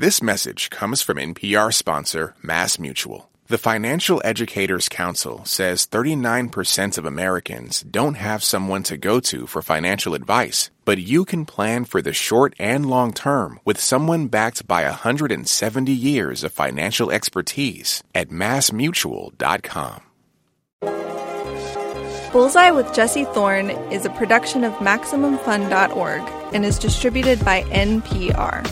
This message comes from NPR sponsor MassMutual. The Financial Educators Council says 39% of Americans don't have someone to go to for financial advice, but you can plan for the short and long term with someone backed by 170 years of financial expertise at MassMutual.com. Bullseye with Jesse Thorne is a production of MaximumFun.org and is distributed by NPR.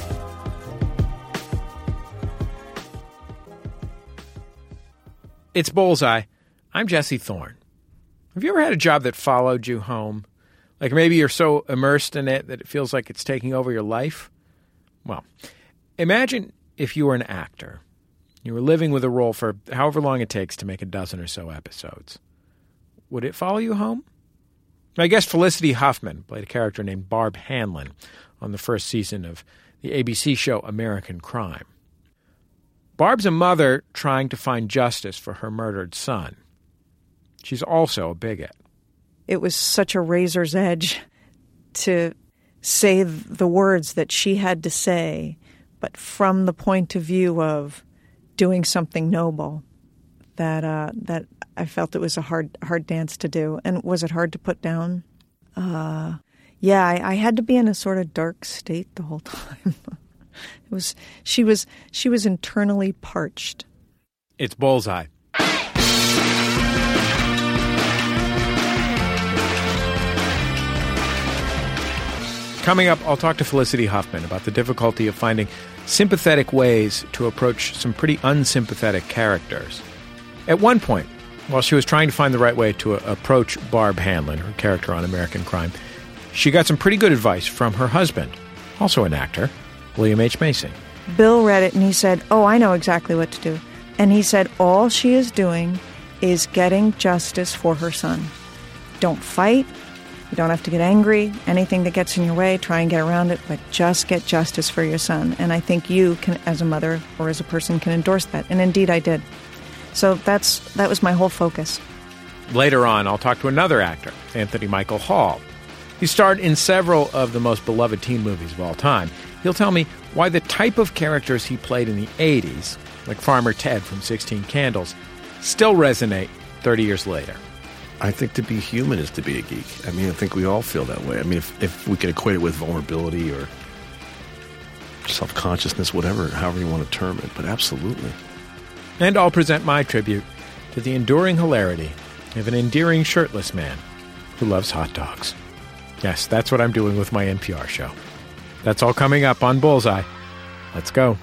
It's Bullseye. I'm Jesse Thorne. Have you ever had a job that followed you home? Like maybe you're so immersed in it that it feels like it's taking over your life? Well, imagine if you were an actor. You were living with a role for however long it takes to make a dozen or so episodes. Would it follow you home? I guess Felicity Huffman played a character named Barb Hanlon on the first season of the ABC show American Crime. Barb's a mother trying to find justice for her murdered son. She's also a bigot. It was such a razor's edge to say the words that she had to say, but from the point of view of doing something noble, that I felt it was a hard dance to do. And was it hard to put down? Yeah, I had to be in a sort of dark state the whole time. She was internally parched. It's Bullseye. Coming up, I'll talk to Felicity Huffman about the difficulty of finding sympathetic ways to approach some pretty unsympathetic characters. At one point, while she was trying to find the right way to approach Barb Hanlon, her character on American Crime, she got some pretty good advice from her husband, also an actor, William H. Macy. Bill read it and he said, "Oh, I know exactly what to do." And he said, all she is doing is getting justice for her son. Don't fight. You don't have to get angry. Anything that gets in your way, try and get around it, but just get justice for your son. And I think you can, as a mother or as a person, can endorse that. And indeed I did. So that was my whole focus. Later on, I'll talk to another actor, Anthony Michael Hall. He starred in several of the most beloved teen movies of all time. He'll tell me why the type of characters he played in the 80s, like Farmer Ted from 16 Candles, still resonate 30 years later. I think to be human is to be a geek. I mean, I think we all feel that way. I mean, if we could equate it with vulnerability or self-consciousness, whatever, however you want to term it, but absolutely. And I'll present my tribute to the enduring hilarity of an endearing shirtless man who loves hot dogs. Yes, that's what I'm doing with my NPR show. That's all coming up on Bullseye. Let's go.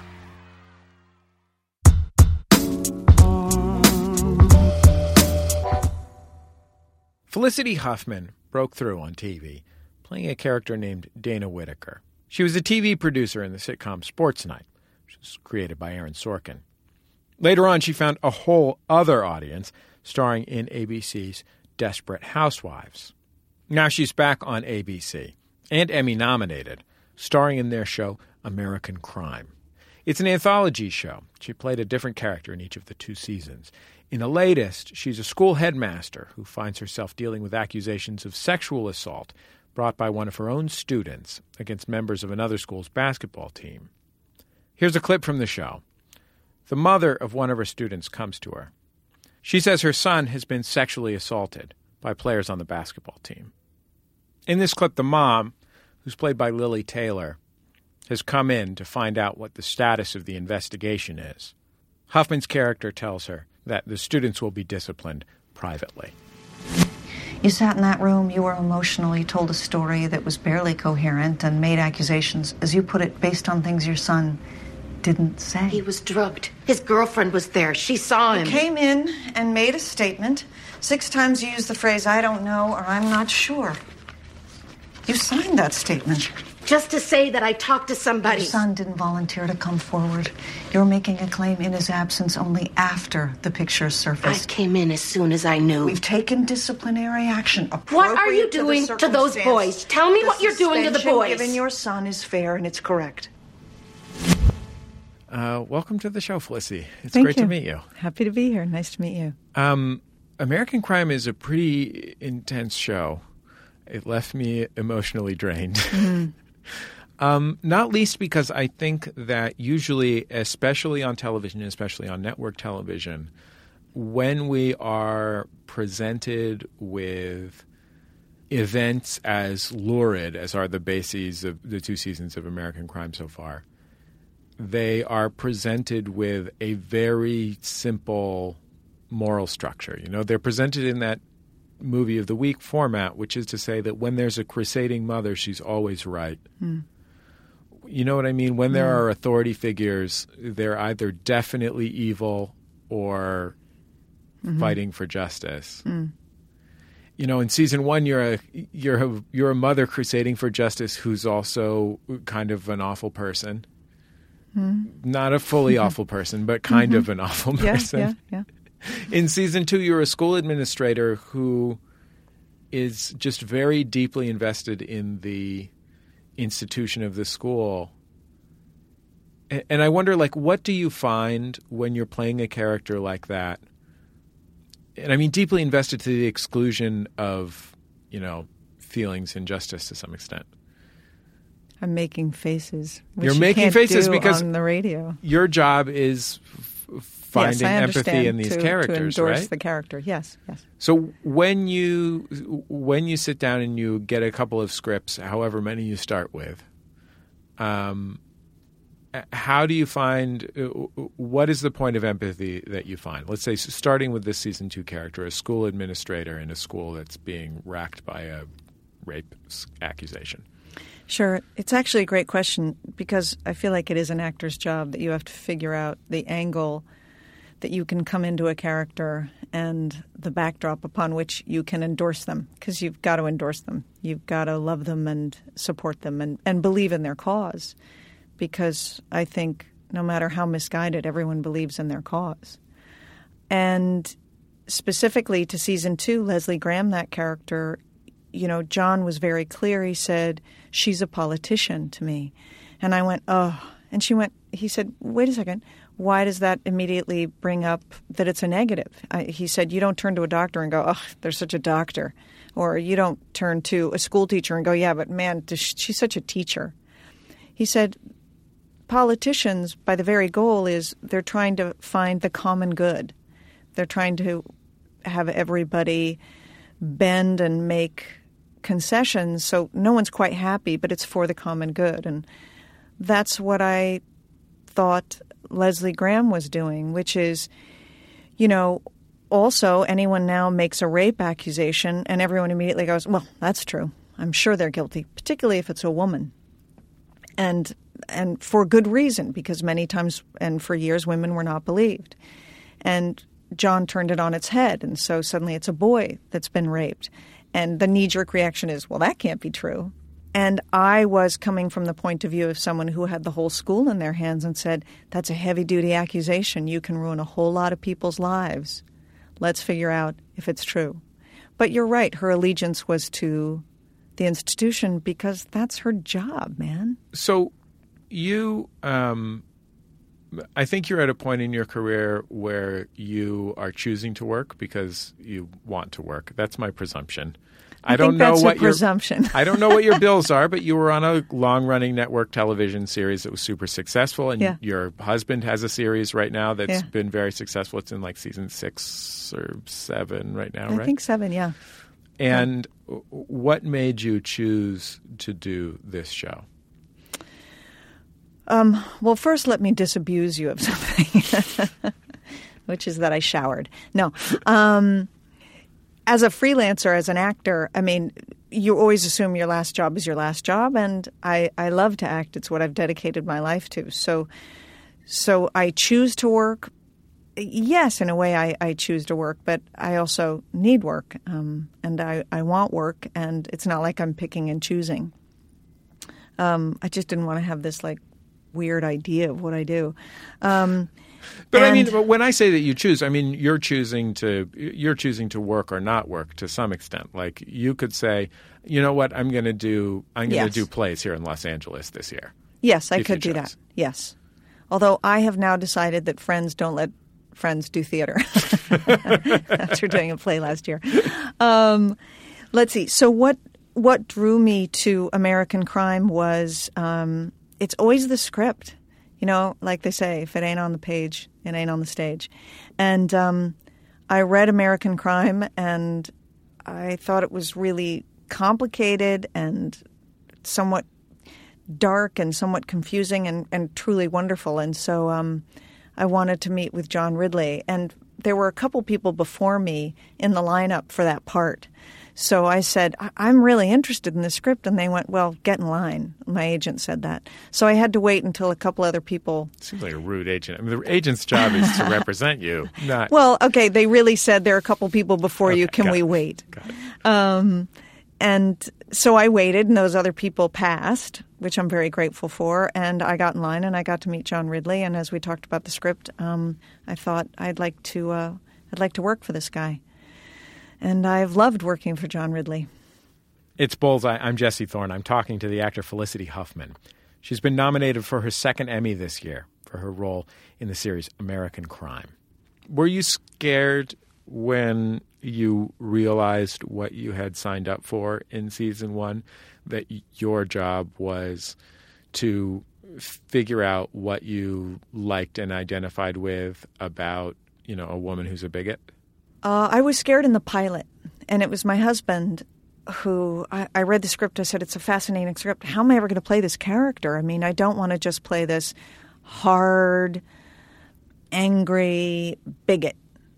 Felicity Huffman broke through on TV, playing a character named Dana Whitaker. She was a TV producer in the sitcom Sports Night, which was created by Aaron Sorkin. Later on, she found a whole other audience starring in ABC's Desperate Housewives. Now she's back on ABC, and Emmy-nominated, starring in their show American Crime. It's an anthology show. She played a different character in each of the 2 seasons. In the latest, she's a school headmaster who finds herself dealing with accusations of sexual assault brought by one of her own students against members of another school's basketball team. Here's a clip from the show. The mother of one of her students comes to her. She says her son has been sexually assaulted by players on the basketball team. In this clip, the mom, who's played by Lily Taylor, has come in to find out what the status of the investigation is. Huffman's character tells her that the students will be disciplined privately. You sat in that room, you were emotional, you told a story that was barely coherent and made accusations, as you put it, based on things your son didn't say. He was drugged. His girlfriend was there. She saw him. You came in and made a statement. 6 times you used the phrase, "I don't know," or "I'm not sure." You signed that statement. Just to say that I talked to somebody. Your son didn't volunteer to come forward. You're making a claim in his absence only after the pictures surfaced. I came in as soon as I knew. We've taken disciplinary action. What are you doing to those boys? Tell me what you're doing to the boys. Given your son is fair and it's correct. Welcome to the show, Felicity. It's Thank great you. to meet you. Happy to be here. Nice to meet you. American Crime is a pretty intense show. It left me emotionally drained. Not least because I think that usually, especially on television, especially on network television, when we are presented with events as lurid as are the bases of the 2 seasons of American Crime so far, they are presented with a very simple moral structure. You know, they're presented in that movie of the week format, which is to say that when there's a crusading mother, she's always right. You know what I mean? When there are authority figures, they're either definitely evil or fighting for justice. You know, in season 1, you're a mother crusading for justice who's also kind of an awful person. Not a fully awful person, but kind of an awful person. Yeah. In season 2, you're a school administrator who is just very deeply invested in the institution of the school. And I wonder, like, what do you find when you're playing a character like that? And I mean deeply invested to the exclusion of, you know, feelings and justice to some extent. I'm making faces. You're making faces because on the radio. Your job is finding empathy in these characters, to endorse right? the character. Yes. So when you sit down and you get a couple of scripts, however many you start with, how do you find what is the point of empathy that you find? Let's say starting with this season 2 character, a school administrator in a school that's being racked by a rape accusation. Sure. It's actually a great question because I feel like it is an actor's job that you have to figure out the angle that you can come into a character and the backdrop upon which you can endorse them, because you've got to endorse them. You've got to love them and support them and believe in their cause, because I think no matter how misguided, everyone believes in their cause. And specifically to season 2, Leslie Graham, that character, you know, John was very clear. He said, she's a politician to me. And I went, oh. And he said, wait a second. Why does that immediately bring up that it's a negative? He said, you don't turn to a doctor and go, oh, there's such a doctor. Or you don't turn to a school teacher and go, yeah, but man, she's such a teacher. He said, politicians, by the very goal, is they're trying to find the common good. They're trying to have everybody bend and make concessions so no one's quite happy, but it's for the common good. And that's what I thought Leslie Graham was doing, which is, you know, also anyone now makes a rape accusation and everyone immediately goes, well, that's true. I'm sure they're guilty, particularly if it's a woman. And for good reason, because many times and for years women were not believed. And John turned it on its head, and so suddenly it's a boy that's been raped. And the knee-jerk reaction is, well, that can't be true. And I was coming from the point of view of someone who had the whole school in their hands and said, that's a heavy-duty accusation. You can ruin a whole lot of people's lives. Let's figure out if it's true. But you're right. Her allegiance was to the institution because that's her job, man. So you I think you're at a point in your career where you are choosing to work because you want to work. That's my presumption. I don't know what presumption. I don't know what your bills are, but you were on a long-running network television series that was super successful, and your husband has a series right now that's been very successful. It's in like season 6 or 7 right now, right? I think 7, yeah. And what made you choose to do this show? Well, first let me disabuse you of something, which is that I showered. No. As a freelancer, as an actor, I mean, you always assume your last job is your last job, and I love to act. It's what I've dedicated my life to. So I choose to work. Yes, in a way I choose to work, but I also need work, and I want work, and it's not like I'm picking and choosing. I just didn't want to have this, like, weird idea of what I do. But I mean, when I say that you choose, I mean you're choosing to work or not work to some extent. Like you could say, you know what, I'm going to do plays here in Los Angeles this year. Yes, I could do that. Yes, although I have now decided that friends don't let friends do theater after doing a play last year. Let's see. So what drew me to American Crime was it's always the script. You know, like they say, if it ain't on the page, it ain't on the stage. And I read American Crime, and I thought it was really complicated and somewhat dark and somewhat confusing and truly wonderful. And so I wanted to meet with John Ridley. And there were a couple people before me in the lineup for that part. So I said, I'm really interested in the script. And they went, well, get in line. My agent said that. So I had to wait until a couple other people. Seems like a rude agent. I mean, the agent's job is to represent you, not. Well, okay, they really said there are a couple people before you. Can we wait? Got it. And so I waited, and those other people passed, which I'm very grateful for. And I got in line, and I got to meet John Ridley. And as we talked about the script, I thought I'd like to work for this guy. And I've loved working for John Ridley. It's Bullseye. I'm Jesse Thorne. I'm talking to the actor Felicity Huffman. She's been nominated for her second Emmy this year for her role in the series American Crime. Were you scared when you realized what you had signed up for in season 1, that your job was to figure out what you liked and identified with about, you know, a woman who's a bigot? I was scared in the pilot, and it was my husband who I read the script. I said, it's a fascinating script. How am I ever going to play this character? I mean, I don't want to just play this hard, angry bigot.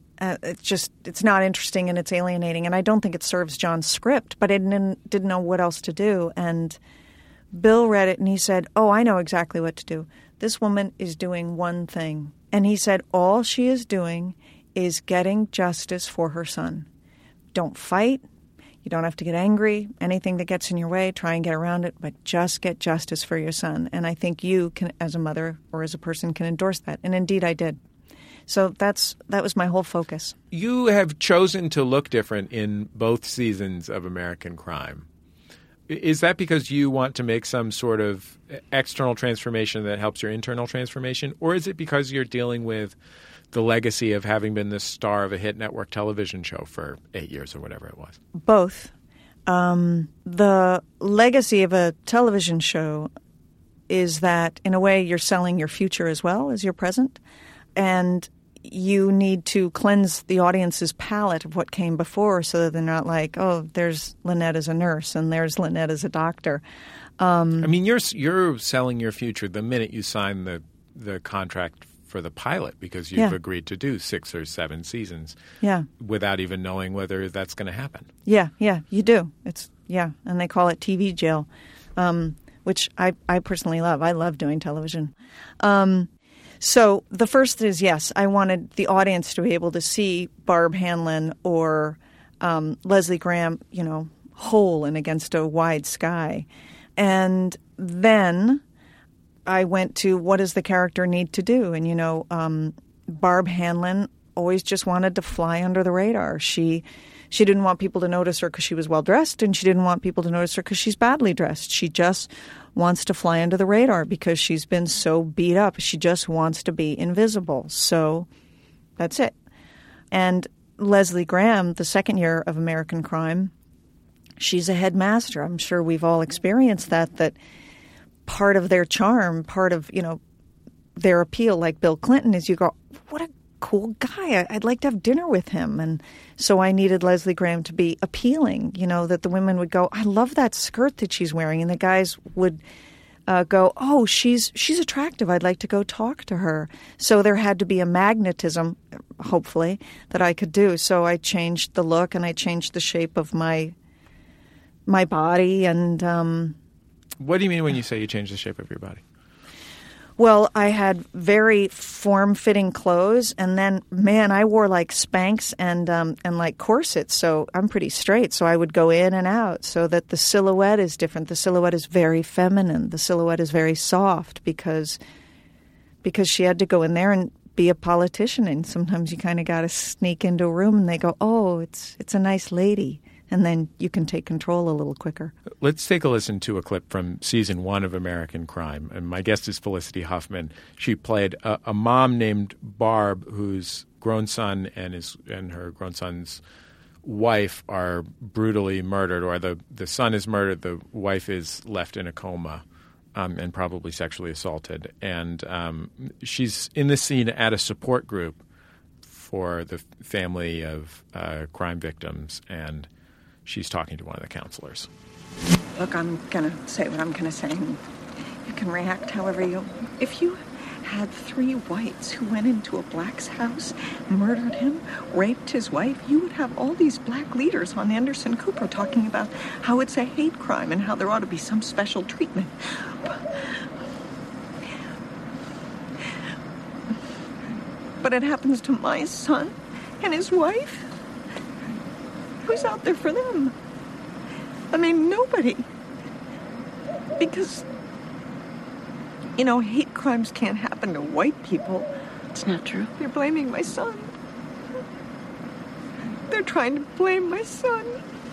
It's not interesting, and it's alienating, and I don't think it serves John's script, but I didn't know what else to do. And Bill read it, and he said, oh, I know exactly what to do. This woman is doing one thing. And he said, all she is doing is getting justice for her son. Don't fight. You don't have to get angry. Anything that gets in your way, try and get around it, but just get justice for your son. And I think you can, as a mother or as a person, can endorse that. And indeed I did. So that was my whole focus. You have chosen to look different in both seasons of American Crime. Is that because you want to make some sort of external transformation that helps your internal transformation? Or is it because you're dealing with the legacy of having been the star of a hit network television show for 8 years or whatever it was? Both. The legacy of a television show is that, in a way, you're selling your future as well as your present. And you need to cleanse the audience's palate of what came before so that they're not like, oh, there's Lynette as a nurse and there's Lynette as a doctor. I mean, you're selling your future the minute you sign the contract for the pilot, because you've agreed to do 6 or 7 seasons without even knowing whether that's going to happen. Yeah, you do. And they call it TV jail, which I personally love. I love doing television. So the first is, yes, I wanted the audience to be able to see Barb Hanlon or Leslie Graham, you know, whole and against a wide sky. And then I went to, what does the character need to do? And, you know, Barb Hanlon always just wanted to fly under the radar. She didn't want people to notice her because she was well-dressed, and she didn't want people to notice her because she's badly dressed. She just wants to fly under the radar because she's been so beat up. She just wants to be invisible. So that's it. And Leslie Graham, the second year of American Crime, she's a headmaster. I'm sure we've all experienced that part of their charm, part of, you know, their appeal, like Bill Clinton, is you go, what a cool guy. I'd like to have dinner with him. And so I needed Leslie Graham to be appealing, you know, that the women would go, I love that skirt that she's wearing. And the guys would go, oh, she's attractive. I'd like to go talk to her. So there had to be a magnetism, hopefully, that I could do. So I changed the look and I changed the shape of my body. And what do you mean when you say you changed the shape of your body? Well, I had very form-fitting clothes, and then, man, I wore like Spanx and like corsets, so I'm pretty straight. So I would go in and out so that the silhouette is different. The silhouette is very feminine. The silhouette is very soft because she had to go in there and be a politician, and sometimes you kind of got to sneak into a room and they go, oh, it's a nice lady. And then you can take control a little quicker. Let's take a listen to a clip from season 1 of American Crime. And my guest is Felicity Huffman. She played a mom named Barb, whose grown son and her grown son's wife are brutally murdered, or the son is murdered, the wife is left in a coma and probably sexually assaulted. And she's in this scene at a support group for the family of crime victims, and she's talking to one of the counselors. Look, I'm going to say what I'm going to say. You can react however you... If you had 3 whites who went into a black's house, murdered him, raped his wife, you would have all these black leaders on Anderson Cooper talking about how it's a hate crime and how there ought to be some special treatment. But it happens to my son and his wife. Who's out there for them? I mean, nobody. Because, you know, hate crimes can't happen to white people. It's not true. They're blaming my son. They're trying to blame my son.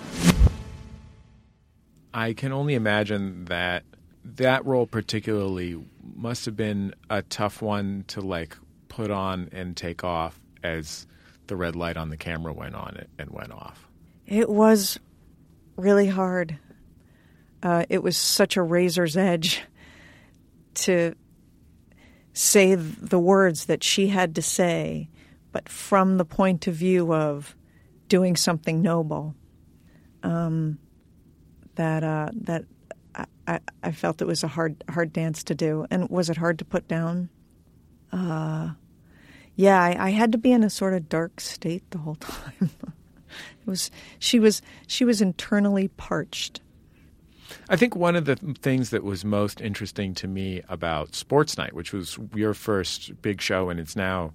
I can only imagine that role particularly must have been a tough one to, like, put on and take off as the red light on the camera went on and went off. It was really hard. It was such a razor's edge to say the words that she had to say, but from the point of view of doing something noble. That I felt it was a hard dance to do. And was it hard to put down? Yeah, I had to be in a sort of dark state the whole time. She was internally parched. I think one of the things that was most interesting to me about Sports Night, which was your first big show, and it's now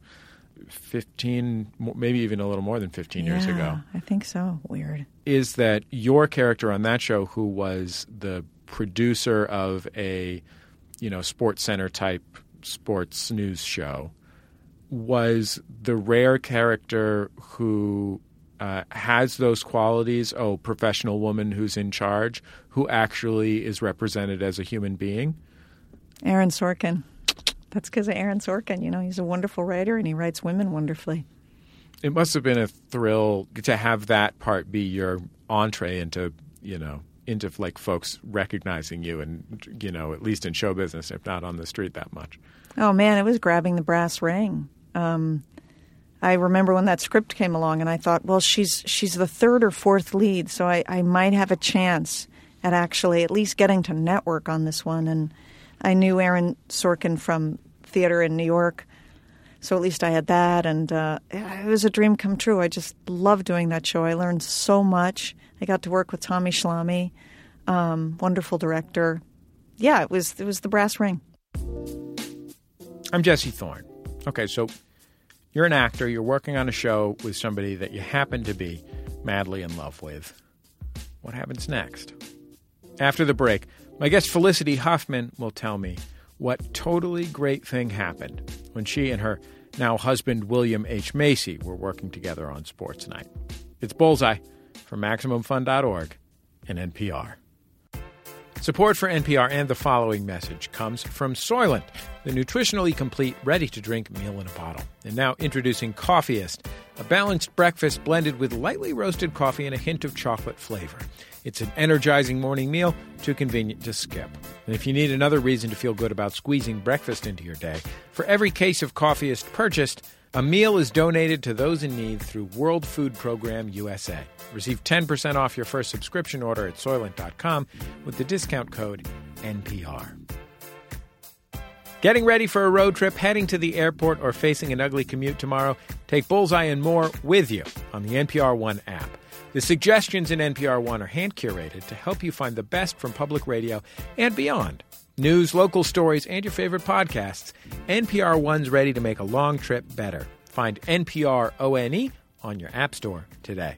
15, maybe even a little more than 15 years ago. I think so. Weird. Is that your character on that show, who was the producer of a, Sports Center type sports news show, was the rare character who has those qualities, professional woman who's in charge, who actually is represented as a human being? Aaron Sorkin. That's because of Aaron Sorkin. He's a wonderful writer, and he writes women wonderfully. It must have been a thrill to have that part be your entree into like folks recognizing you, and at least in show business, if not on the street that much. Oh man, it was grabbing the brass ring. I remember when that script came along, and I thought, well, she's the 3rd or 4th lead, so I might have a chance at actually at least getting to network on this one. And I knew Aaron Sorkin from theater in New York, so at least I had that. And it was a dream come true. I just loved doing that show. I learned so much. I got to work with Tommy Schlamme, wonderful director. Yeah, it was the brass ring. I'm Jesse Thorne. Okay, so you're an actor. You're working on a show with somebody that you happen to be madly in love with. What happens next? After the break, my guest Felicity Huffman will tell me what totally great thing happened when she and her now husband William H. Macy were working together on Sports Night. It's Bullseye from MaximumFun.org and NPR. Support for NPR and the following message comes from Soylent, the nutritionally complete, ready-to-drink meal in a bottle. And now introducing Coffeeist, a balanced breakfast blended with lightly roasted coffee and a hint of chocolate flavor. It's an energizing morning meal, too convenient to skip. And if you need another reason to feel good about squeezing breakfast into your day, for every case of Coffeeist purchased, a meal is donated to those in need through World Food Program USA. Receive 10% off your first subscription order at Soylent.com with the discount code NPR. Getting ready for a road trip, heading to the airport, or facing an ugly commute tomorrow? Take Bullseye and more with you on the NPR One app. The suggestions in NPR One are hand-curated to help you find the best from public radio and beyond. News, local stories, and your favorite podcasts. NPR One's ready to make a long trip better. Find NPR ONE on your app store today.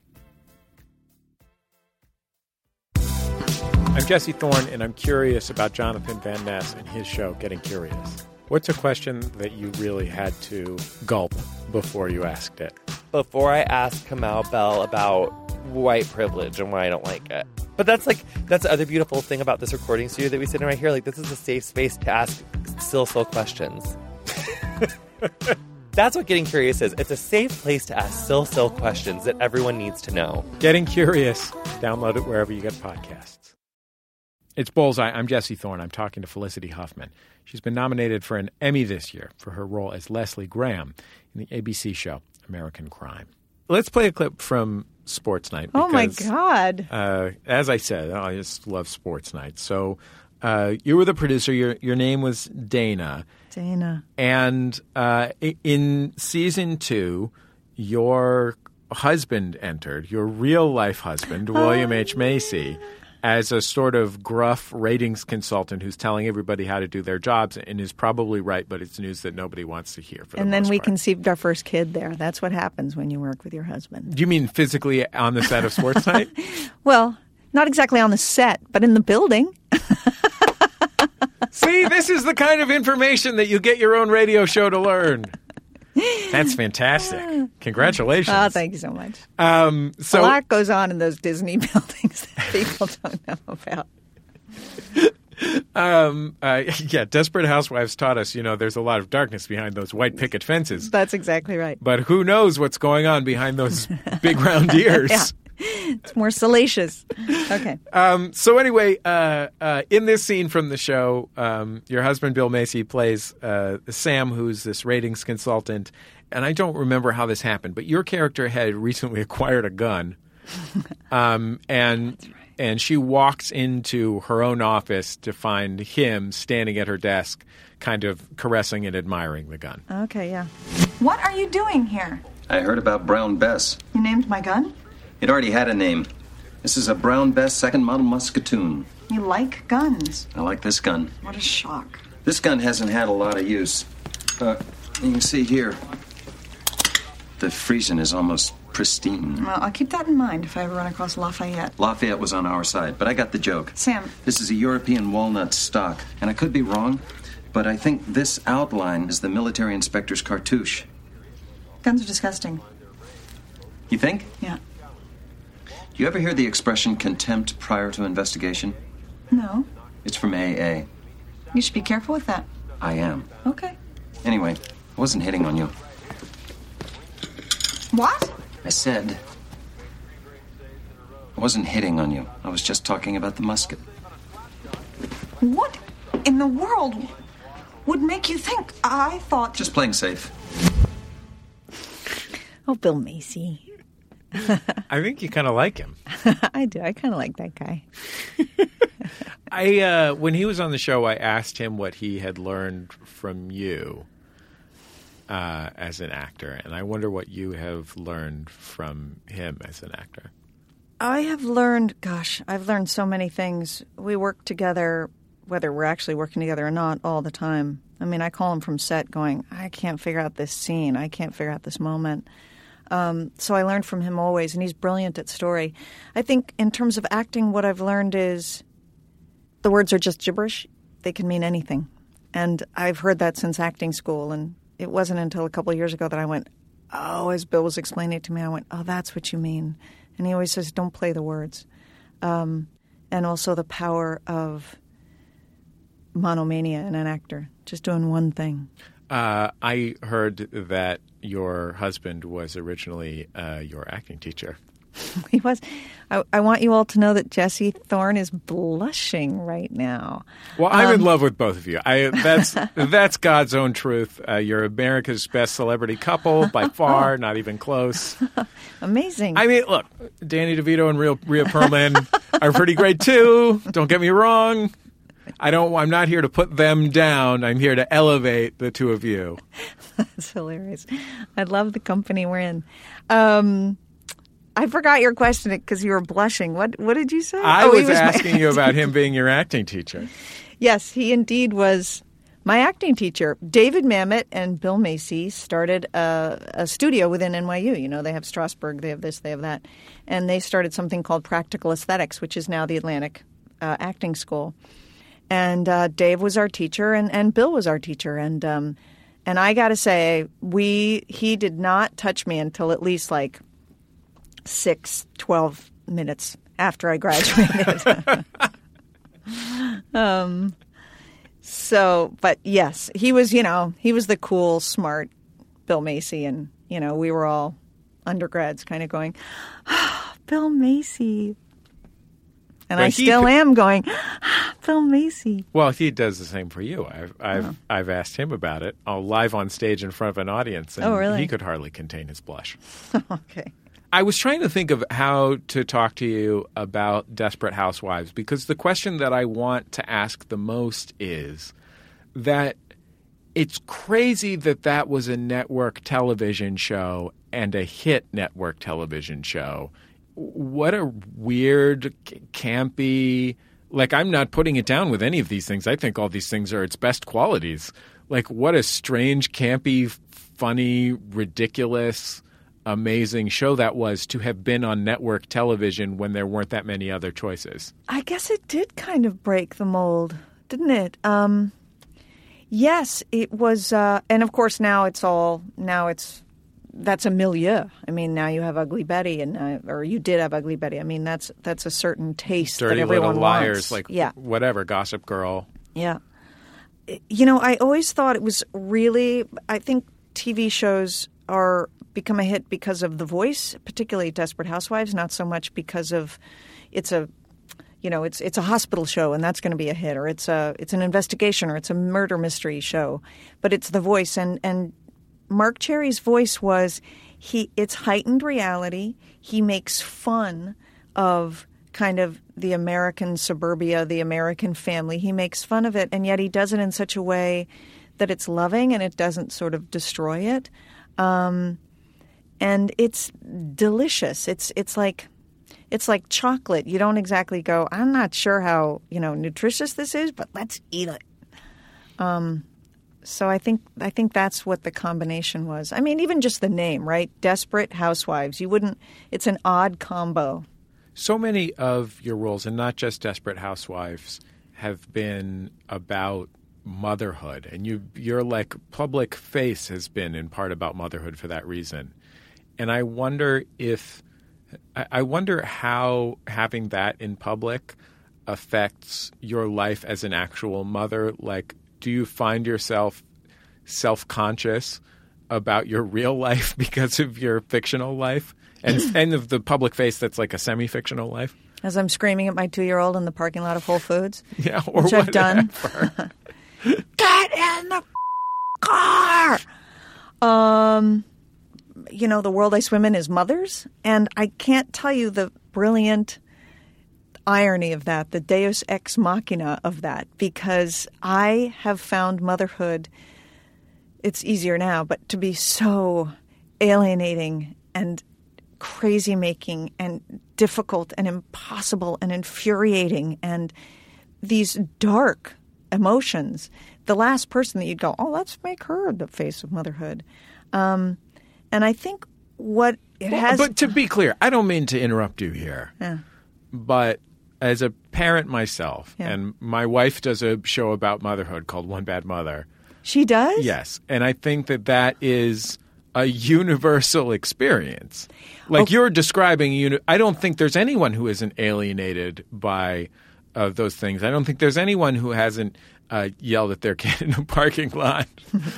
I'm Jesse Thorne, and I'm curious about Jonathan Van Ness and his show, Getting Curious. What's a question that you really had to gulp before you asked it? Before I asked Kamau Bell about white privilege and why I don't like it. But that's the other beautiful thing about this recording studio that we sit in right here. Like, this is a safe space to ask still questions. That's what Getting Curious is. It's a safe place to ask still questions that everyone needs to know. Getting Curious. Download it wherever you get podcasts. It's Bullseye. I'm Jesse Thorne. I'm talking to Felicity Huffman. She's been nominated for an Emmy this year for her role as Leslie Graham in the ABC show American Crime. Let's play a clip from Sports Night. Oh, my God. As I said, I just love Sports Night. So you were the producer. Your name was Dana. Dana. And in season 2, your husband entered, your real-life husband, William H. Macy, as a sort of gruff ratings consultant who's telling everybody how to do their jobs and is probably right, but it's news that nobody wants to hear. And then we conceived our first kid there. That's what happens when you work with your husband. Do you mean physically on the set of Sports Night? Well, not exactly on the set, but in the building. See, this is the kind of information that you get your own radio show to learn. That's fantastic. Congratulations. Oh, thank you so much. So a lot goes on in those Disney buildings that people don't know about. Desperate Housewives taught us, there's a lot of darkness behind those white picket fences. That's exactly right. But who knows what's going on behind those big round ears. Yeah. It's more salacious. Okay. So anyway, in this scene from the show, your husband, Bill Macy, plays Sam, who's this ratings consultant. And I don't remember how this happened, but your character had recently acquired a gun. And she walks into her own office to find him standing at her desk, kind of caressing and admiring the gun. Okay, yeah. What are you doing here? I heard about Brown Bess. You named my gun? It already had a name. This is a Brown Bess second model Muscatoon. You like guns? I like this gun. What a shock. This gun hasn't had a lot of use. You can see here, the Friesen is almost pristine. Well, I'll keep that in mind if I ever run across Lafayette. Lafayette was on our side, but I got the joke. Sam. This is a European walnut stock, and I could be wrong, but I think this outline is the military inspector's cartouche. Guns are disgusting. You think? Yeah. You ever hear the expression contempt prior to investigation? No. It's from AA. You should be careful with that. I am. Okay. Anyway, I wasn't hitting on you. What? I said I wasn't hitting on you. I was just talking about the musket. What in the world would make you think I thought... Just playing safe. Oh, Bill Macy. I think you kind of like him. I do. I kind of like that guy. When he was on the show, I asked him what he had learned from you as an actor, and I wonder what you have learned from him as an actor. I have learned, I've learned so many things. We work together, whether we're actually working together or not, all the time. I mean, I call him from set going, I can't figure out this scene. I can't figure out this moment. So I learned from him always, and he's brilliant at story. I think in terms of acting, what I've learned is the words are just gibberish. They can mean anything. And I've heard that since acting school, and it wasn't until a couple of years ago that I went, oh, as Bill was explaining it to me, I went, oh, that's what you mean. And he always says, don't play the words. And also the power of monomania in an actor, just doing one thing. I heard that your husband was originally your acting teacher. He was. I want you all to know that Jesse Thorne is blushing right now. Well, I'm in love with both of you. That's God's own truth. You're America's best celebrity couple by far, not even close. Amazing. I mean, look, Danny DeVito and Rhea Perlman are pretty great too. Don't get me wrong. I'm not here to put them down. I'm here to elevate the two of you. That's hilarious. I love the company we're in. I forgot your question because you were blushing. What did you say? I was asking you about him being your acting teacher. Yes, he indeed was my acting teacher. David Mamet and Bill Macy started a studio within NYU. You know, they have Strasberg, they have this, they have that. And they started something called Practical Aesthetics, which is now the Atlantic Acting School. And Dave was our teacher, and Bill was our teacher. And I got to say, he did not touch me until at least 12 minutes after I graduated. But yes, he was the cool, smart Bill Macy, and, we were all undergrads kind of going, Bill Macy. And I still am going, Bill Macy. Well, he does the same for you. I've asked him about it live on stage in front of an audience, and really? he could hardly contain his blush. Okay. I was trying to think of how to talk to you about Desperate Housewives, because the question that I want to ask the most is that it's crazy that was a network television show and a hit network television show. What a weird, campy, I'm not putting it down with any of these things. I think all these things are its best qualities. What a strange, campy, funny, ridiculous, amazing show that was to have been on network television when there weren't that many other choices. I guess it did kind of break the mold, didn't it? Yes, it was. And of course that's a milieu. I mean, now you have Ugly Betty, or you did have Ugly Betty. I mean, that's a certain taste Dirty that everyone Little Liars, wants. Whatever, Gossip Girl. Yeah. I always thought it was really, I think TV shows become a hit because of The Voice, particularly Desperate Housewives, not so much because of it's a hospital show and that's going to be a hit, or it's an investigation, or it's a murder mystery show, but it's The Voice. And Mark Cherry's voice was it's heightened reality. He makes fun of kind of the American suburbia, the American family. He makes fun of it, and yet he does it in such a way that it's loving and it doesn't sort of destroy it. And it's delicious. It's like chocolate. You don't exactly go, I'm not sure how, nutritious this is, but let's eat it. So I think that's what the combination was. I mean, even just the name, right? Desperate Housewives. It's an odd combo. So many of your roles, and not just Desperate Housewives, have been about motherhood. And your public face has been in part about motherhood for that reason. And I wonder how having that in public affects your life as an actual mother. Do you find yourself self-conscious about your real life because of your fictional life and of the public face that's like a semi-fictional life? As I'm screaming at my 2-year-old in the parking lot of Whole Foods, yeah, or which I've done. Get in the car! The world I swim in is mothers, and I can't tell you the brilliant irony of that, the deus ex machina of that, because I have found motherhood, it's easier now, but to be so alienating and crazy-making and difficult and impossible and infuriating, and these dark emotions. The last person that you'd go, oh, let's make her the face of motherhood. And I think what it has... But to be clear, I don't mean to interrupt you here, but as a parent myself, and my wife does a show about motherhood called One Bad Mother. She does? Yes. And I think that is a universal experience. You're describing, I don't think there's anyone who isn't alienated by those things. I don't think there's anyone who hasn't yelled at their kid in a parking lot.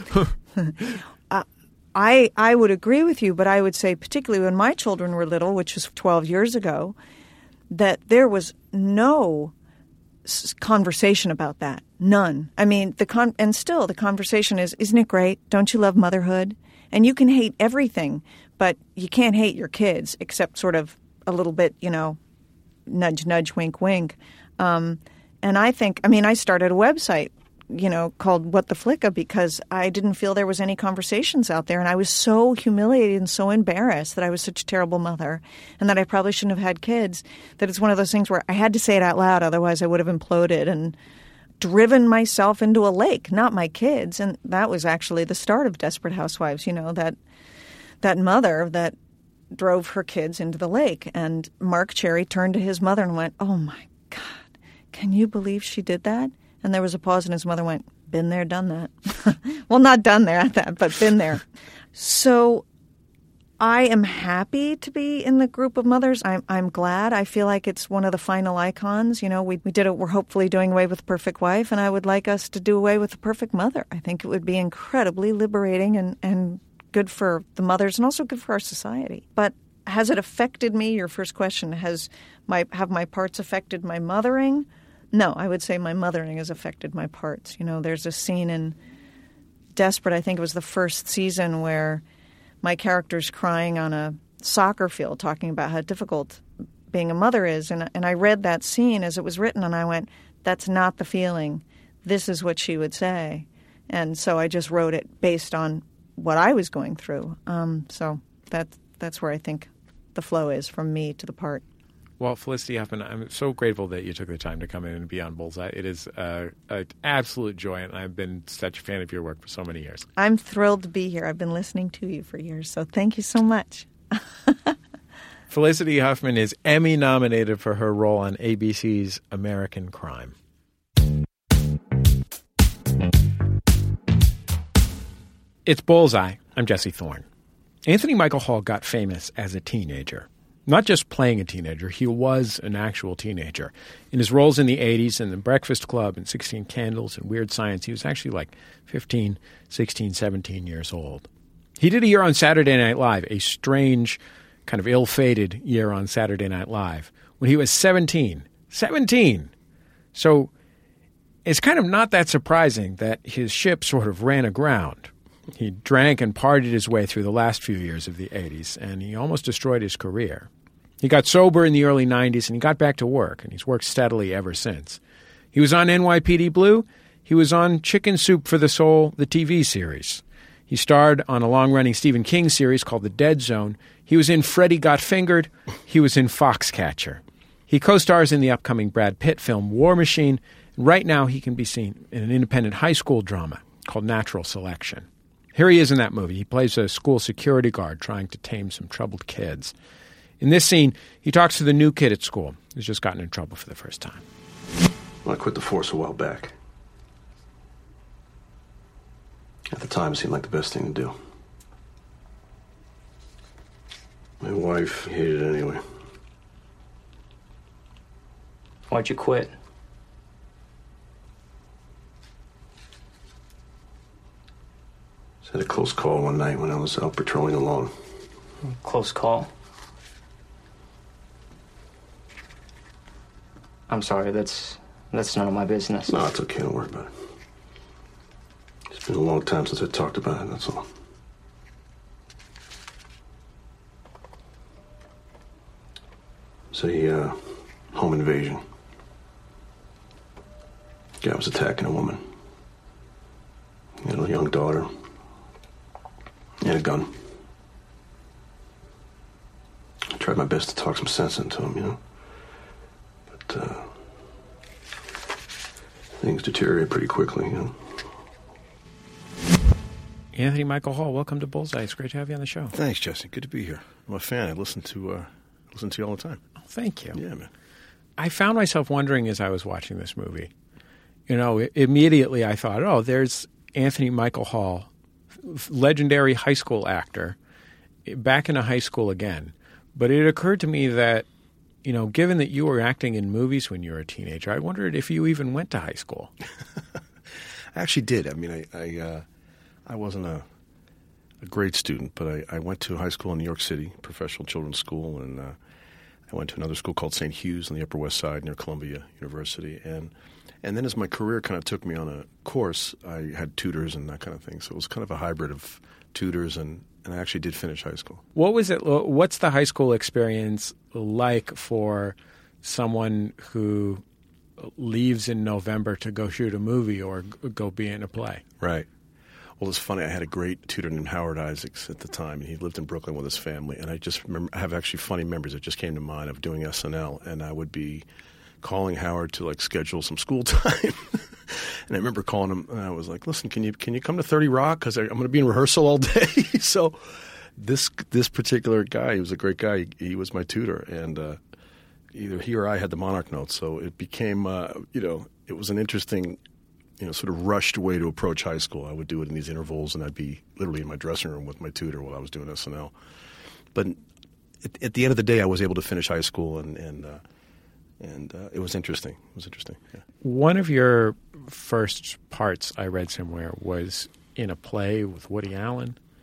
I would agree with you, but I would say particularly when my children were little, which was 12 years ago, that there was no conversation about that. None. I mean, and still the conversation is, isn't it great? Don't you love motherhood? And you can hate everything, but you can't hate your kids except sort of a little bit, nudge, nudge, wink, wink. And I think, I started a website, called What the Flicka because I didn't feel there was any conversations out there. And I was so humiliated and so embarrassed that I was such a terrible mother and that I probably shouldn't have had kids, that it's one of those things where I had to say it out loud. Otherwise I would have imploded and driven myself into a lake, not my kids. And that was actually the start of Desperate Housewives, that mother that drove her kids into the lake. And Mark Cherry turned to his mother and went, oh my God, can you believe she did that? And there was a pause, and his mother went, been there, done that. Well, not done there at that, but been there. So I am happy to be in the group of mothers. I'm glad. I feel like it's one of the final icons. We did it. We're hopefully doing away with the perfect wife, and I would like us to do away with the perfect mother. I think it would be incredibly liberating and good for the mothers and also good for our society. But has it affected me? Your first question, have my parts affected my mothering? No, I would say my mothering has affected my parts. There's a scene in Desperate, I think it was the first season, where my character's crying on a soccer field talking about how difficult being a mother is. And I read that scene as it was written, and I went, that's not the feeling. This is what she would say. And so I just wrote it based on what I was going through. So that's where I think the flow is from me to the part. Well, Felicity Huffman, I'm so grateful that you took the time to come in and be on Bullseye. It is an absolute joy, and I've been such a fan of your work for so many years. I'm thrilled to be here. I've been listening to you for years, so thank you so much. Felicity Huffman is Emmy nominated for her role on ABC's American Crime. It's Bullseye. I'm Jesse Thorne. Anthony Michael Hall got famous as a teenager. Not just playing a teenager, he was an actual teenager. In his roles in the 80s in The Breakfast Club and 16 Candles and Weird Science, he was actually like 15, 16, 17 years old. He did a year on Saturday Night Live, a strange, kind of ill-fated year on Saturday Night Live, when he was 17. 17! So it's kind of not that surprising that his ship sort of ran aground. He drank and partied his way through the last few years of the 80s, and he almost destroyed his career. He got sober in the early 90s, and he got back to work, and he's worked steadily ever since. He was on NYPD Blue. He was on Chicken Soup for the Soul, the TV series. He starred on a long-running Stephen King series called The Dead Zone. He was in Freddy Got Fingered. He was in Foxcatcher. He co-stars in the upcoming Brad Pitt film War Machine. Right now, he can be seen in an independent high school drama called Natural Selection. Here he is in that movie. He plays a school security guard trying to tame some troubled kids. In this scene, he talks to the new kid at school who's just gotten in trouble for the first time. Well, I quit the force a while back. At the time, it seemed like the best thing to do. My wife hated it anyway. Why'd you quit? Just had a close call one night when I was out patrolling alone. Close call? I'm sorry, that's none of my business. No, it's okay, don't worry about it. It's been a long time since I talked about it, that's all. It's a home invasion. Guy was attacking a woman. He had a young daughter. He had a gun. I tried my best to talk some sense into him, But things deteriorate pretty quickly, Anthony Michael Hall, welcome to Bullseye. It's great to have you on the show. Thanks, Jesse. Good to be here. I'm a fan. I listen to you all the time. Oh, thank you. Yeah, man. I found myself wondering as I was watching this movie. Immediately I thought, there's Anthony Michael Hall, legendary high school actor, back in a high school again. But it occurred to me that, given that you were acting in movies when you were a teenager, I wondered if you even went to high school. I actually did. I mean, I wasn't a great student, but I went to high school in New York City, professional children's school, and I went to another school called St. Hugh's on the Upper West Side near Columbia University. And then as my career kind of took me on a course, I had tutors and that kind of thing. So it was kind of a hybrid of tutors, and I actually did finish high school. What was it? What's the high school experience like for someone who leaves in November to go shoot a movie or go be in a play? Right. Well, it's funny. I had a great tutor named Howard Isaacs at the time, and he lived in Brooklyn with his family. And I just remember, I have actually funny memories that just came to mind of doing SNL, and I would be calling Howard to schedule some school time. And I remember calling him, and I was like, "Listen, can you come to 30 Rock? Because I'm going to be in rehearsal all day." So this particular guy, he was a great guy. He was my tutor, and either he or I had the Monarch notes. So it became, it was an interesting, sort of rushed way to approach high school. I would do it in these intervals, and I'd be literally in my dressing room with my tutor while I was doing SNL. But at the end of the day, I was able to finish high school, and it was interesting. It was interesting. Yeah. One of your first parts I read somewhere was in a play with Woody Allen.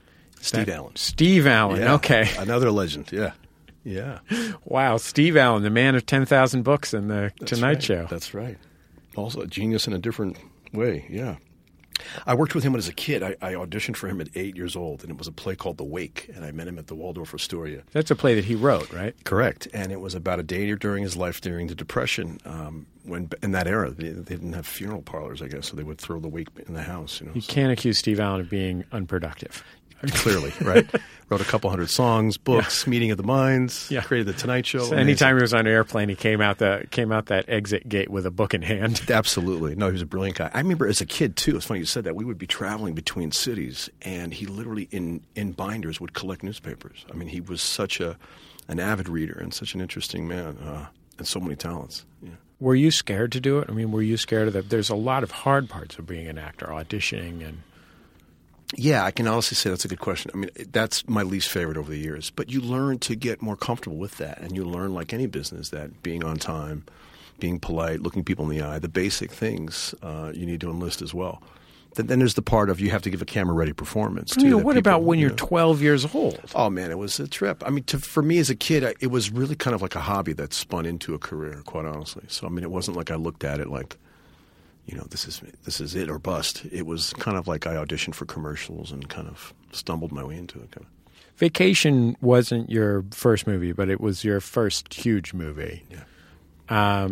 Steve Allen. Steve Allen, Yeah. okay. Another legend, yeah. Yeah. Wow, Steve Allen, the man of 10,000 books in the That's Tonight right. Show. That's right. Also a genius in a different way, yeah. I worked with him when I was a kid. I auditioned for him at 8 years old, and it was a play called The Wake, and I met him at the Waldorf Astoria. That's a play that he wrote, right? Correct. And it was about a day during his life during the Depression, when in that era, they didn't have funeral parlors, I guess, so they would throw the wake in the house. You can't accuse Steve Allen of being unproductive. Clearly, right? Wrote a couple hundred songs, books, Meeting of the Minds, created The Tonight Show. So anytime he was on an airplane, he came out that exit gate with a book in hand. Absolutely. No, he was a brilliant guy. I remember as a kid, too, it's funny you said that, we would be traveling between cities, and he literally, in binders, would collect newspapers. I mean, he was such an avid reader and such an interesting man, and so many talents. Yeah. Were you scared to do it? I mean, were you scared of that? There's a lot of hard parts of being an actor, auditioning and... Yeah, I can honestly say that's a good question. I mean, that's my least favorite over the years. But you learn to get more comfortable with that. And you learn, like any business, that being on time, being polite, looking people in the eye, the basic things you need to enlist as well. Then there's the part of you have to give a camera-ready performance. Too, what about when you're 12 years old? Oh, man, it was a trip. I mean, for me as a kid, it was really kind of like a hobby that spun into a career, quite honestly. So, I mean, it wasn't like I looked at it like, this is it or bust. It was kind of like I auditioned for commercials and kind of stumbled my way into it. Kind of. Vacation wasn't your first movie, but it was your first huge movie. Yeah.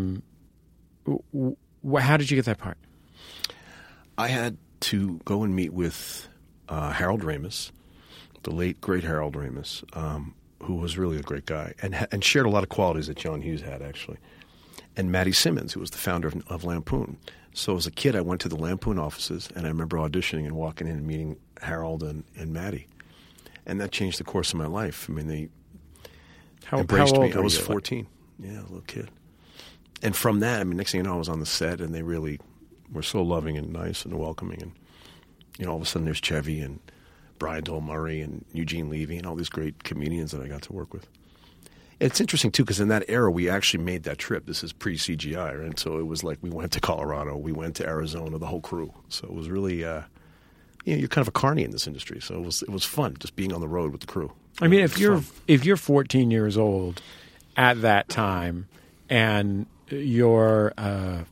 How did you get that part? I had to go and meet with Harold Ramis, the late, great Harold Ramis, who was really a great guy and shared a lot of qualities that John Hughes had, actually. And Matty Simmons, who was the founder of Lampoon. So as a kid, I went to the Lampoon offices, and I remember auditioning and walking in and meeting Harold and Matty. And that changed the course of my life. I mean, they embraced me. I was 14. Yeah, a little kid. And from that, I mean, next thing you know, I was on the set, and they really were so loving and nice and welcoming. And, all of a sudden there's Chevy and Brian Dole Murray and Eugene Levy and all these great comedians that I got to work with. It's interesting, too, because in that era, we actually made that trip. This is pre-CGI, right? So it was like we went to Colorado, we went to Arizona, the whole crew. So it was really, you're kind of a carny in this industry. So it was fun just being on the road with the crew. I mean, if you're 14 years old at that time and you're a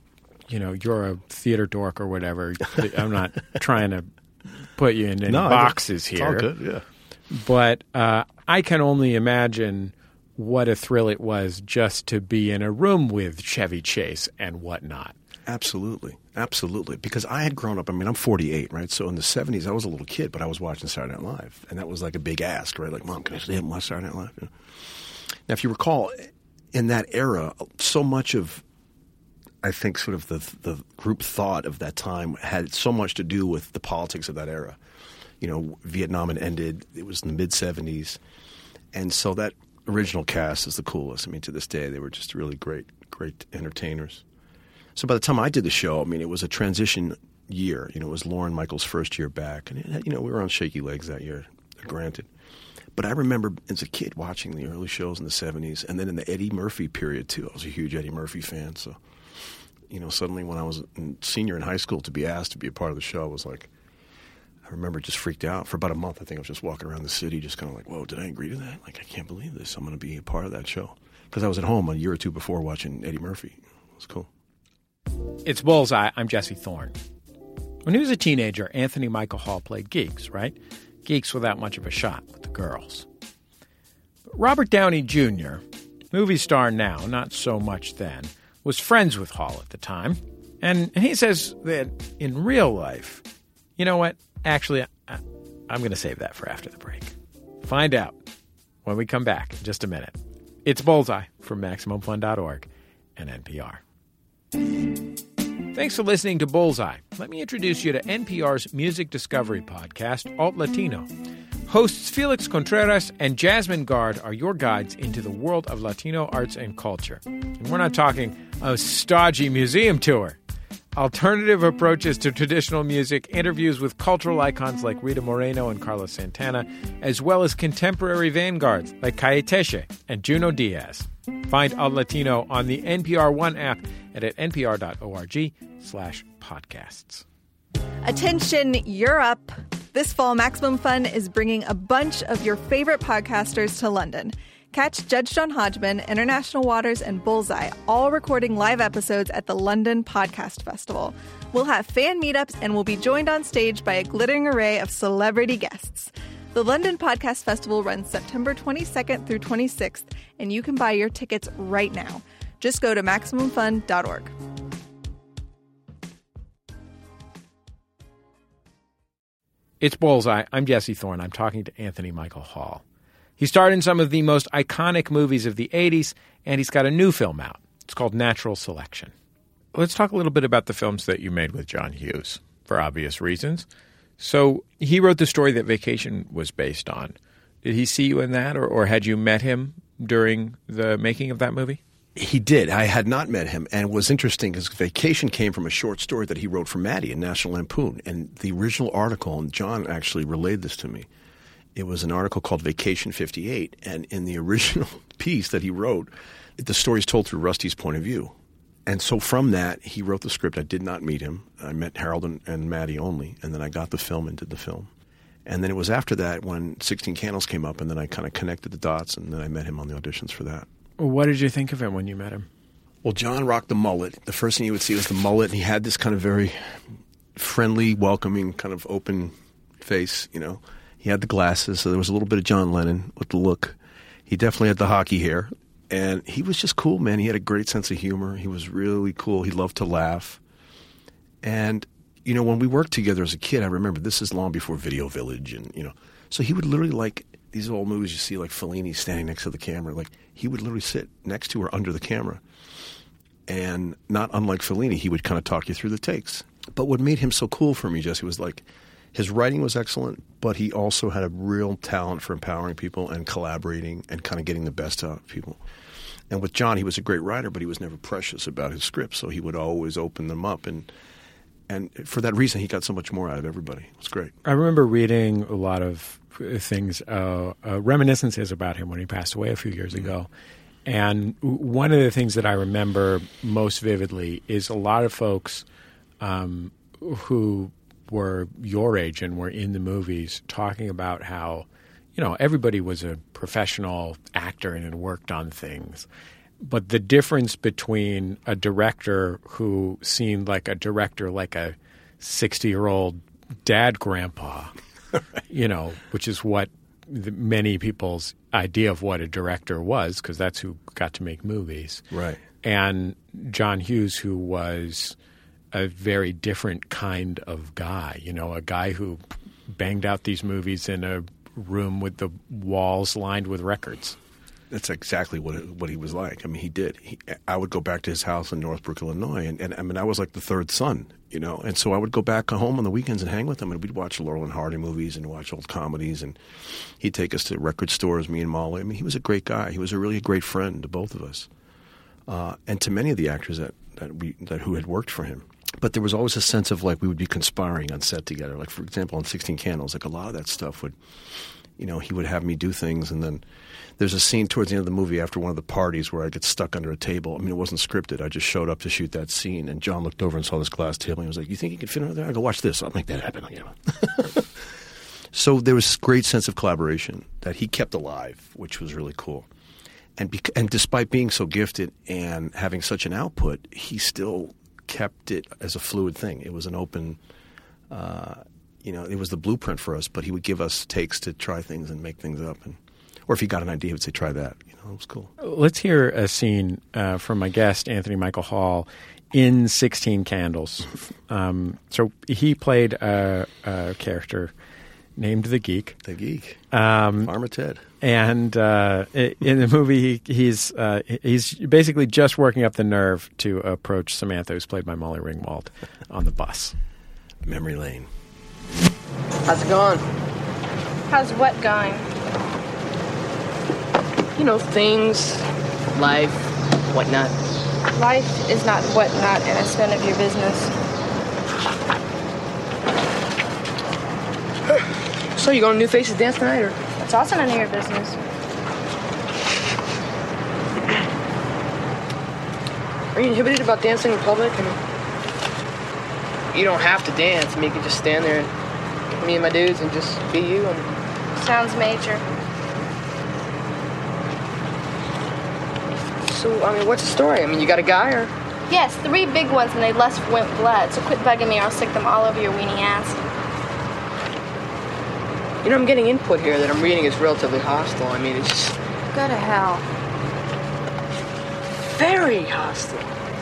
theater dork or whatever, I'm not trying to put you in any boxes here. It's all good, yeah. But I can only imagine what a thrill it was just to be in a room with Chevy Chase and whatnot. Absolutely. Absolutely. Because I had grown up, I mean, I'm 48, right? So in the 70s, I was a little kid, but I was watching Saturday Night Live. And that was like a big ask, right? Like, Mom, can I stay and watch Saturday Night Live? Now, if you recall, in that era, so much of, I think, sort of the group thought of that time had so much to do with the politics of that era. Vietnam had ended. It was in the mid-70s. And so that original cast is the coolest. I mean, to this day, they were just really great entertainers. So by the time I did the show, I mean, it was a transition year. It was Lorne Michaels' first year back. And, we were on shaky legs that year, granted. But I remember as a kid watching the early shows in the 70s. And then in the Eddie Murphy period, too. I was a huge Eddie Murphy fan. So, suddenly when I was a senior in high school to be asked to be a part of the show, I was like, I remember just freaked out. For about a month, I think I was just walking around the city just kind of like, whoa, did I agree to that? Like, I can't believe this. I'm going to be a part of that show. Because I was at home a year or two before watching Eddie Murphy. It was cool. It's Bullseye. I'm Jesse Thorne. When he was a teenager, Anthony Michael Hall played Geeks, right? Geeks without much of a shot with the girls. But Robert Downey Jr., movie star now, not so much then, was friends with Hall at the time. And he says that in real life, you know what? Actually, I'm going to save that for after the break. Find out when we come back in just a minute. It's Bullseye from MaximumFun.org and NPR. Thanks for listening to Bullseye. Let me introduce you to NPR's music discovery podcast, Alt Latino. Hosts Felix Contreras and Jasmine Gard are your guides into the world of Latino arts and culture. And we're not talking a stodgy museum tour. Alternative approaches to traditional music, interviews with cultural icons like Rita Moreno and Carlos Santana, as well as contemporary vanguards like Calle Teche and Juno Diaz. Find Alt Latino on the NPR One app and at npr.org/podcasts. Attention, you're up. This fall, Maximum Fun is bringing a bunch of your favorite podcasters to London. Catch Judge John Hodgman, International Waters, and Bullseye all recording live episodes at the London Podcast Festival. We'll have fan meetups and we'll be joined on stage by a glittering array of celebrity guests. The London Podcast Festival runs September 22nd through 26th, and you can buy your tickets right now. Just go to MaximumFun.org. It's Bullseye. I'm Jesse Thorne. I'm talking to Anthony Michael Hall. He starred in some of the most iconic movies of the 80s, and he's got a new film out. It's called Natural Selection. Let's talk a little bit about the films that you made with John Hughes, for obvious reasons. So he wrote the story that Vacation was based on. Did he see you in that, or had you met him during the making of that movie? He did. I had not met him, and it was interesting because Vacation came from a short story that he wrote for Maddie in National Lampoon, and the original article, and John actually relayed this to me, it was an article called Vacation 58, and in the original piece that he wrote, the story is told through Rusty's point of view. And so from that, he wrote the script. I did not meet him. I met Harold and Maddie only, and then I got the film and did the film. And then it was after that when 16 Candles came up, and then I kind of connected the dots, and then I met him on the auditions for that. What did you think of him when you met him? Well, John rocked the mullet. The first thing you would see was the mullet, and he had this kind of very friendly, welcoming, kind of open face, you know. He had the glasses, so there was a little bit of John Lennon with the look. He definitely had the hockey hair, and he was just cool, man. He had a great sense of humor. He was really cool. He loved to laugh. And, you know, when we worked together as a kid, I remember this is long before Video Village, and, you know, so he would literally, like, these old movies you see, like Fellini standing next to the camera, like, he would literally sit next to or under the camera. And not unlike Fellini, he would kind of talk you through the takes. But what made him so cool for me, Jesse, was like, his writing was excellent, but he also had a real talent for empowering people and collaborating and kind of getting the best out of people. And with John, he was a great writer, but he was never precious about his scripts, so he would always open them up. And for that reason, he got so much more out of everybody. It was great. I remember reading a lot of things, reminiscences about him when he passed away a few years ago. And one of the things that I remember most vividly is a lot of folks who were your age and were in the movies talking about how, you know, everybody was a professional actor and had worked on things. But the difference between a director who seemed like a director, like a 60-year-old dad grandpa, you know, which is what many people's idea of what a director was, because that's who got to make movies. Right. And John Hughes, who was a very different kind of guy, you know, a guy who banged out these movies in a room with the walls lined with records. That's exactly what he was like. I mean, he did. I would go back to his house in Northbrook, Illinois, and I mean, I was like the third son, you know. And so I would go back home on the weekends and hang with him, and we'd watch Laurel and Hardy movies and watch old comedies, and he'd take us to record stores, me and Molly. I mean, he was a great guy. He was a really great friend to both of us, and to many of the actors who had worked for him. But there was always a sense of like we would be conspiring on set together. Like, for example, on 16 Candles, like a lot of that stuff would, you know, he would have me do things. And then there's a scene towards the end of the movie after one of the parties where I get stuck under a table. I mean, it wasn't scripted. I just showed up to shoot that scene. And John looked over and saw this glass table. And he was like, "You think you can fit under there?" I go, "Watch this. I'll make that happen." You know? So there was this great sense of collaboration that he kept alive, which was really cool. And despite being so gifted and having such an output, he still kept it as a fluid thing. It was an open, you know, it was the blueprint for us, but he would give us takes to try things and make things up. Or if he got an idea, he would say, "Try that." You know, it was cool. Let's hear a scene from my guest, Anthony Michael Hall, in 16 Candles. So he played a character named The Geek. The Geek. Farmer Ted. And in the movie, he's basically just working up the nerve to approach Samantha, who's played by Molly Ringwald, on the bus. Memory lane. How's it going? How's what going? You know, things, life, whatnot. Life is not whatnot, and it's none of your business. So you going to New Faces dance tonight, or? It's also none of your business. Are you inhibited about dancing in public? I mean, you don't have to dance. I mean, you can just stand there and me and my dudes and just be you. And sounds major. So, I mean, what's the story? I mean, you got a guy or? Yes, 3 big ones, and they less went blood. So quit bugging me or I'll stick them all over your weenie ass. You know, I'm getting input here that I'm reading is relatively hostile. I mean, it's just... Go to hell. Very hostile.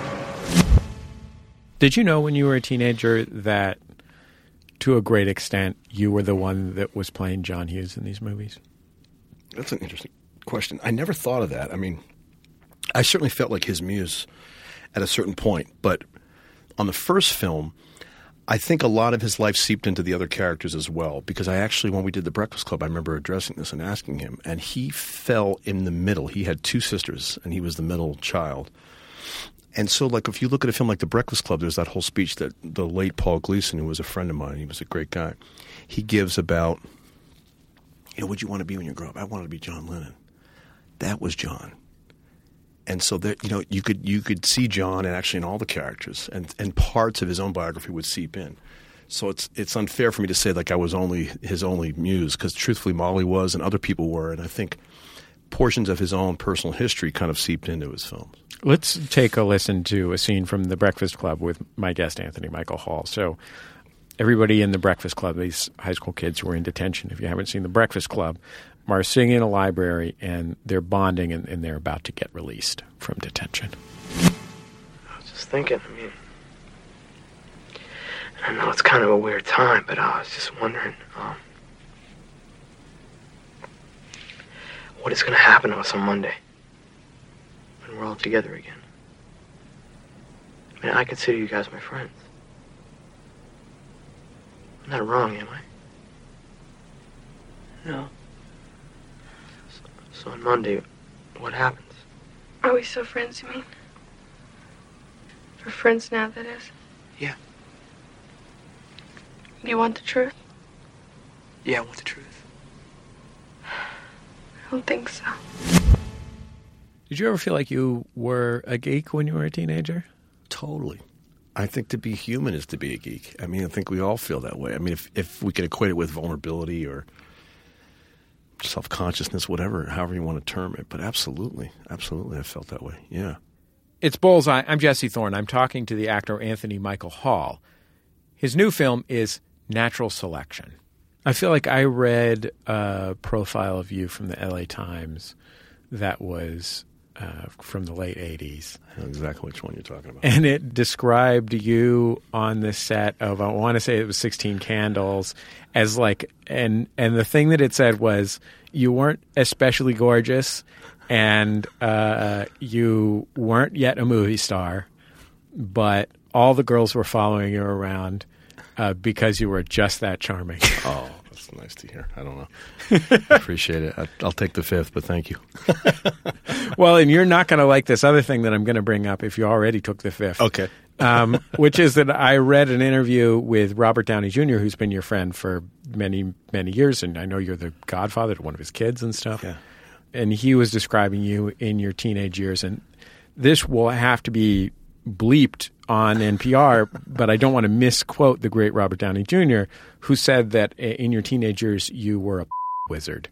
Did you know when you were a teenager that, to a great extent, you were the one that was playing John Hughes in these movies? That's an interesting question. I never thought of that. I mean, I certainly felt like his muse at a certain point. But on the first film, I think a lot of his life seeped into the other characters as well. Because I actually, when we did The Breakfast Club, I remember addressing this and asking him. And he fell in the middle. He had 2 sisters, and he was the middle child. And so, like, if you look at a film like The Breakfast Club, there's that whole speech that the late Paul Gleason, who was a friend of mine, he was a great guy, he gives about, you know, what'd you want to be when you grow up? I wanted to be John Lennon. That was John. And so, that, you know, you could see John and actually in all the characters, and parts of his own biography would seep in. So it's unfair for me to say, like, I was only his only muse, because truthfully Molly was and other people were, and I think portions of his own personal history kind of seeped into his films. Let's take a listen to a scene from The Breakfast Club with my guest, Anthony Michael Hall. So everybody in The Breakfast Club, these high school kids who are in detention, if you haven't seen The Breakfast Club, are sitting in a library and they're bonding and they're about to get released from detention. I was just thinking, I mean, I know it's kind of a weird time, but I was just wondering, what is going to happen to us on Monday? When we're all together again. I mean, I consider you guys my friends. I'm not wrong, am I? No. So on Monday, what happens? Are we still friends, you mean? We're friends now, that is? Yeah. You want the truth? Yeah, I want the truth. I don't think so. Did you ever feel like you were a geek when you were a teenager? Totally. I think to be human is to be a geek. I mean, I think we all feel that way. I mean, if we could equate it with vulnerability or self-consciousness, whatever, however you want to term it. But absolutely, I felt that way, yeah. It's Bullseye. I'm Jesse Thorne. I'm talking to the actor Anthony Michael Hall. His new film is Natural Selection. I feel like I read a profile of you from the LA Times that was from the late 80s. I know exactly which one you're talking about. And it described you on the set of, I want to say it was 16 Candles, as like, and the thing that it said was you weren't especially gorgeous and you weren't yet a movie star, but all the girls were following you around because you were just that charming. Oh, that's nice to hear. I don't know. I appreciate it. I'll take the 5th, but thank you. Well, and you're not going to like this other thing that I'm going to bring up if you already took the 5th. Okay. Which is that I read an interview with Robert Downey Jr., who's been your friend for many, many years, and I know you're the godfather to one of his kids and stuff. Yeah. And he was describing you in your teenage years, and this will have to be bleeped on NPR, but I don't want to misquote the great Robert Downey Jr., who said that in your teenage years you were a wizard.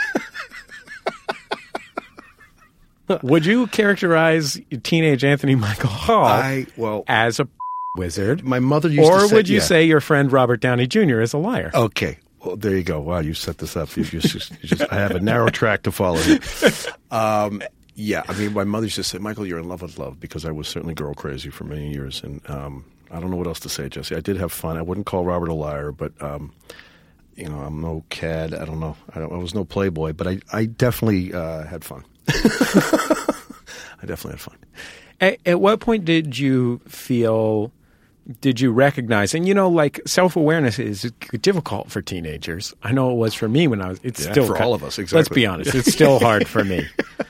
Would you characterize teenage Anthony Michael Hall as a wizard? My mother used to say, or would you say your friend Robert Downey Jr. is a liar? Okay. Well, there you go. Wow, you set this up. I have a narrow track to follow here. Yeah, I mean, my mother used to say, Michael, you're in love with love, because I was certainly girl crazy for many years. And I don't know what else to say, Jesse. I did have fun. I wouldn't call Robert a liar, but, you know, I'm no cad. I don't know. I was no playboy, but I definitely had fun. I definitely had fun. At what point did you recognize, and you know, like self-awareness is difficult for teenagers. I know it was for me when I was, still for all of us, exactly. Let's be honest, it's still hard for me.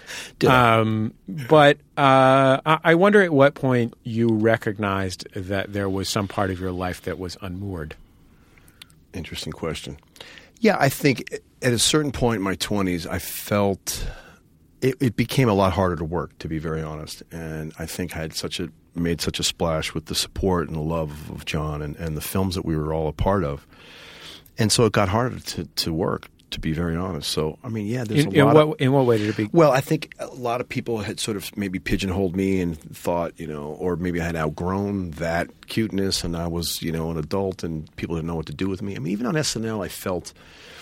But I wonder at what point you recognized that there was some part of your life that was unmoored. Interesting question. Yeah, I think at a certain point in my 20s, I felt it became a lot harder to work, to be very honest. And I think I had made such a splash with the support and the love of John and the films that we were all a part of. And so it got harder to work, to be very honest. So, I mean, yeah, there's a lot in what way did it be? Well, I think a lot of people had sort of maybe pigeonholed me and thought, or maybe I had outgrown that cuteness and I was, an adult and people didn't know what to do with me. I mean, even on SNL, I felt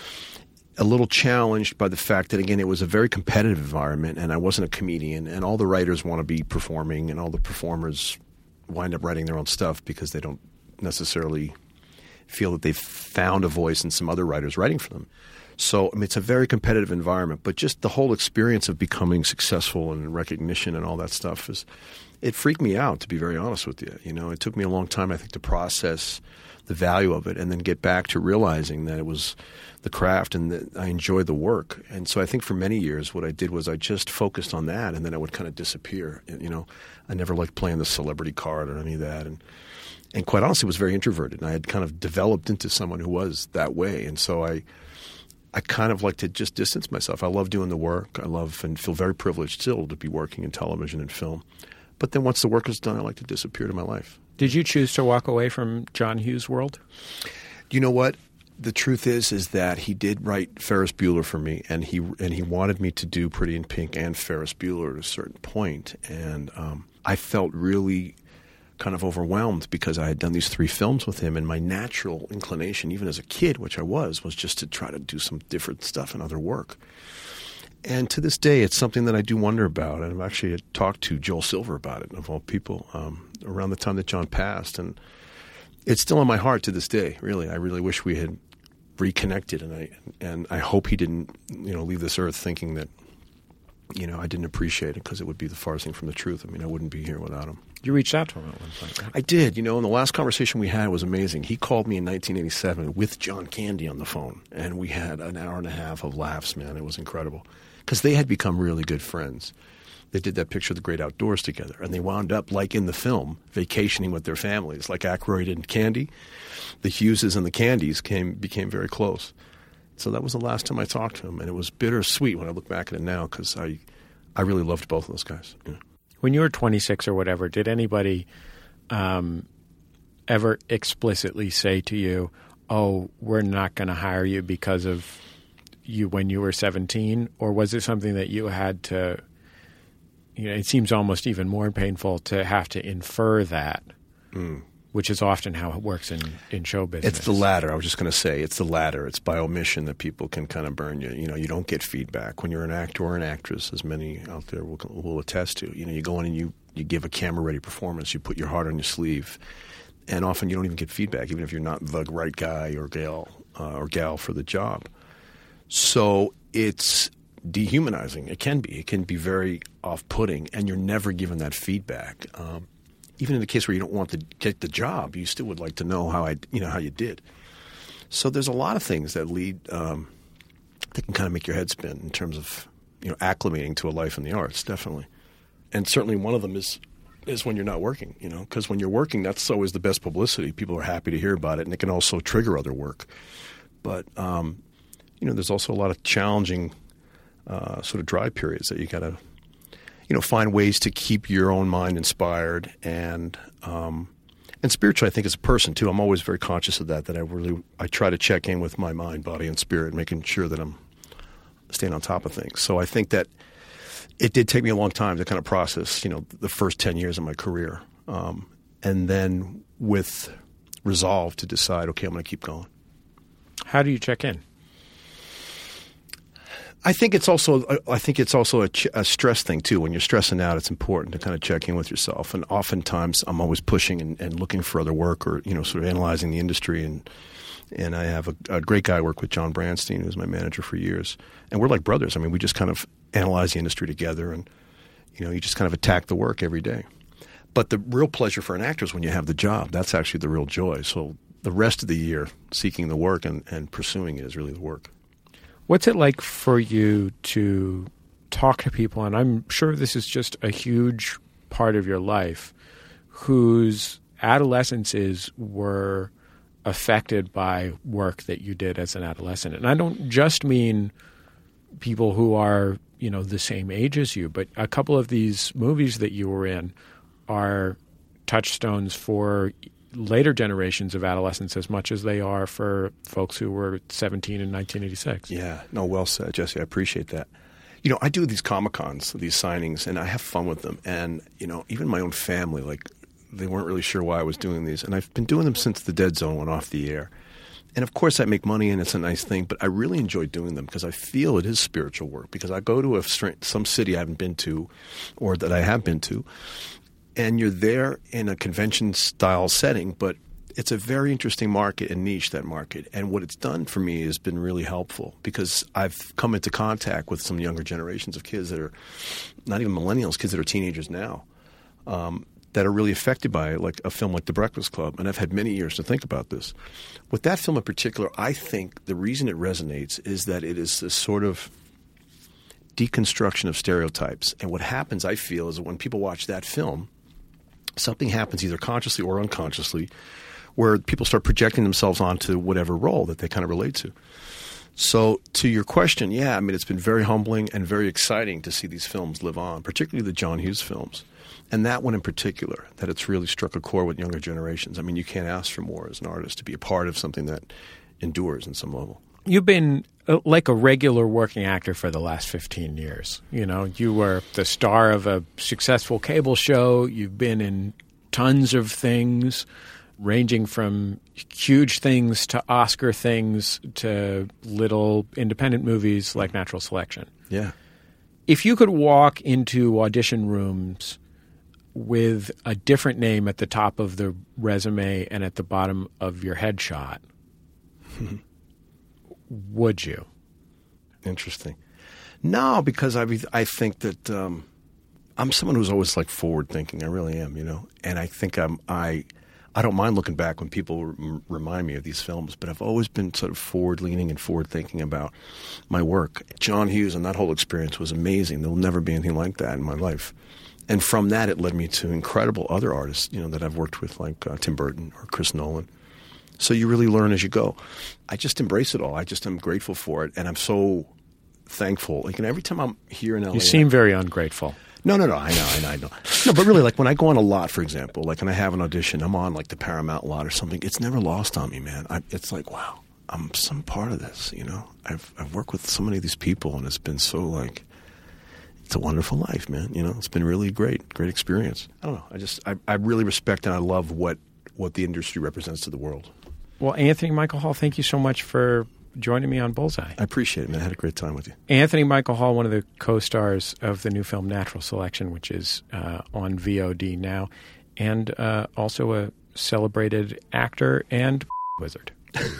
a little challenged by the fact that, again, it was a very competitive environment and I wasn't a comedian and all the writers want to be performing and all the performers wind up writing their own stuff because they don't necessarily feel that they've found a voice in some other writers writing for them. So, I mean, it's a very competitive environment, but just the whole experience of becoming successful and recognition and all that stuff it freaked me out, to be very honest with you. It took me a long time, I think, to process the value of it and then get back to realizing that it was the craft and that I enjoyed the work. And so I think for many years what I did was I just focused on that and then I would kind of disappear. I never liked playing the celebrity card or any of that. And quite honestly, was very introverted. And I had kind of developed into someone who was that way. And so I kind of like to just distance myself. I love doing the work. I love and feel very privileged still to be working in television and film. But then once the work is done, I like to disappear to my life. Did you choose to walk away from John Hughes' world? You know what? The truth is that he did write Ferris Bueller for me, and he wanted me to do Pretty in Pink and Ferris Bueller at a certain point. And I felt really kind of overwhelmed because I had done these 3 films with him, and my natural inclination, even as a kid, which I was just to try to do some different stuff and other work. And to this day, it's something that I do wonder about. And I've actually talked to Joel Silver about it, of all people, around the time that John passed. And it's still in my heart to this day, really. I really wish we had reconnected, and I hope he didn't, leave this earth thinking that, I didn't appreciate it, because it would be the farthest thing from the truth. I mean, I wouldn't be here without him. You reached out to him at one point, right? I did. And the last conversation we had was amazing. He called me in 1987 with John Candy on the phone, and we had an hour and a half of laughs, man. It was incredible, because they had become really good friends. They did that picture of the great outdoors together, and they wound up, like in the film, vacationing with their families, like Aykroyd and Candy. The Hugheses and the Candys became very close. So that was the last time I talked to him, and it was bittersweet when I look back at it now, because I really loved both of those guys. Yeah. When you were 26 or whatever, did anybody ever explicitly say to you, oh, we're not going to hire you because of you when you were 17? Or was it something that you had to, it seems almost even more painful to have to infer that, which is often how it works in show business. It's the latter. I was just going to say it's the latter. It's by omission that people can kind of burn you. You don't get feedback when you're an actor or an actress, as many out there will attest to. You go in and you give a camera-ready performance. You put your heart on your sleeve. And often you don't even get feedback, even if you're not the right guy or gal for the job. So it's dehumanizing. It can be. It can be very off-putting, and you're never given that feedback. Even in the case where you don't want to get the job, you still would like to know how you did. So there's a lot of things that lead that can kind of make your head spin in terms of acclimating to a life in the arts, definitely. And certainly one of them is when you're not working, because when you're working, that's always the best publicity. People are happy to hear about it, and it can also trigger other work. But there's also a lot of challenging sort of dry periods that you got to find ways to keep your own mind inspired and spiritually, I think, as a person too. I'm always very conscious of that I try to check in with my mind, body, and spirit, making sure that I'm staying on top of things. So I think that it did take me a long time to kind of process, the first 10 years of my career, and then with resolve to decide, okay, I'm going to keep going. How do you check in? I think it's also a stress thing too. When you're stressing out, it's important to kind of check in with yourself. And oftentimes, I'm always pushing and looking for other work, or sort of analyzing the industry. And I have a great guy I work with, John Branstein, who's my manager for years, and we're like brothers. I mean, we just kind of analyze the industry together, and you just kind of attack the work every day. But the real pleasure for an actor is when you have the job. That's actually the real joy. So the rest of the year, seeking the work and pursuing it is really the work. What's it like for you to talk to people, and I'm sure this is just a huge part of your life, whose adolescences were affected by work that you did as an adolescent? And I don't just mean people who are, the same age as you, but a couple of these movies that you were in are touchstones for later generations of adolescents as much as they are for folks who were 17 in 1986. Yeah, no, well said, Jesse. I appreciate that. I do these Comic-Cons, these signings, and I have fun with them. And, even my own family, like, they weren't really sure why I was doing these. And I've been doing them since The Dead Zone went off the air. And, of course, I make money, and it's a nice thing. But I really enjoy doing them because I feel it is spiritual work. Because I go to some city I haven't been to or that I have been to, and you're there in a convention-style setting, but it's a very interesting market and niche, that market. And what it's done for me has been really helpful because I've come into contact with some younger generations of kids that are not even millennials, kids that are teenagers now, that are really affected by like a film like The Breakfast Club. And I've had many years to think about this. With that film in particular, I think the reason it resonates is that it is this sort of deconstruction of stereotypes. And what happens, I feel, is that when people watch that film, something happens either consciously or unconsciously where people start projecting themselves onto whatever role that they kind of relate to. So to your question, yeah, I mean, it's been very humbling and very exciting to see these films live on, particularly the John Hughes films. And that one in particular, that it's really struck a chord with younger generations. I mean, you can't ask for more as an artist to be a part of something that endures in some level. You've been like a regular working actor for the last 15 years. You were the star of a successful cable show. You've been in tons of things, ranging from huge things to Oscar things to little independent movies like Natural Selection. Yeah. If you could walk into audition rooms with a different name at the top of the resume and at the bottom of your headshot, would you? Interesting. No, because I think that I'm someone who's always like forward thinking. I really am, and I think I don't mind looking back when people remind me of these films, but I've always been sort of forward-leaning and forward-thinking about my work. John Hughes and that whole experience was amazing. There will never be anything like that in my life. And from that, it led me to incredible other artists, that I've worked with, like Tim Burton or Chris Nolan. So you really learn as you go. I just embrace it all. I'm grateful for it, and I'm so thankful. Like, and every time I'm here in LA, you seem very ungrateful. No. I know. No, but really, like when I go on a lot, for example, like when I have an audition, I'm on like the Paramount lot or something. It's never lost on me, man. It's like, wow, I'm some part of this. I've worked with so many of these people, and it's been so like, it's a wonderful life, man. It's been really great experience. I don't know. I really respect and I love what the industry represents to the world. Well, Anthony Michael Hall, thank you so much for joining me on Bullseye. I appreciate it, man. I had a great time with you. Anthony Michael Hall, one of the co-stars of the new film Natural Selection, which is on VOD now, and also a celebrated actor and wizard.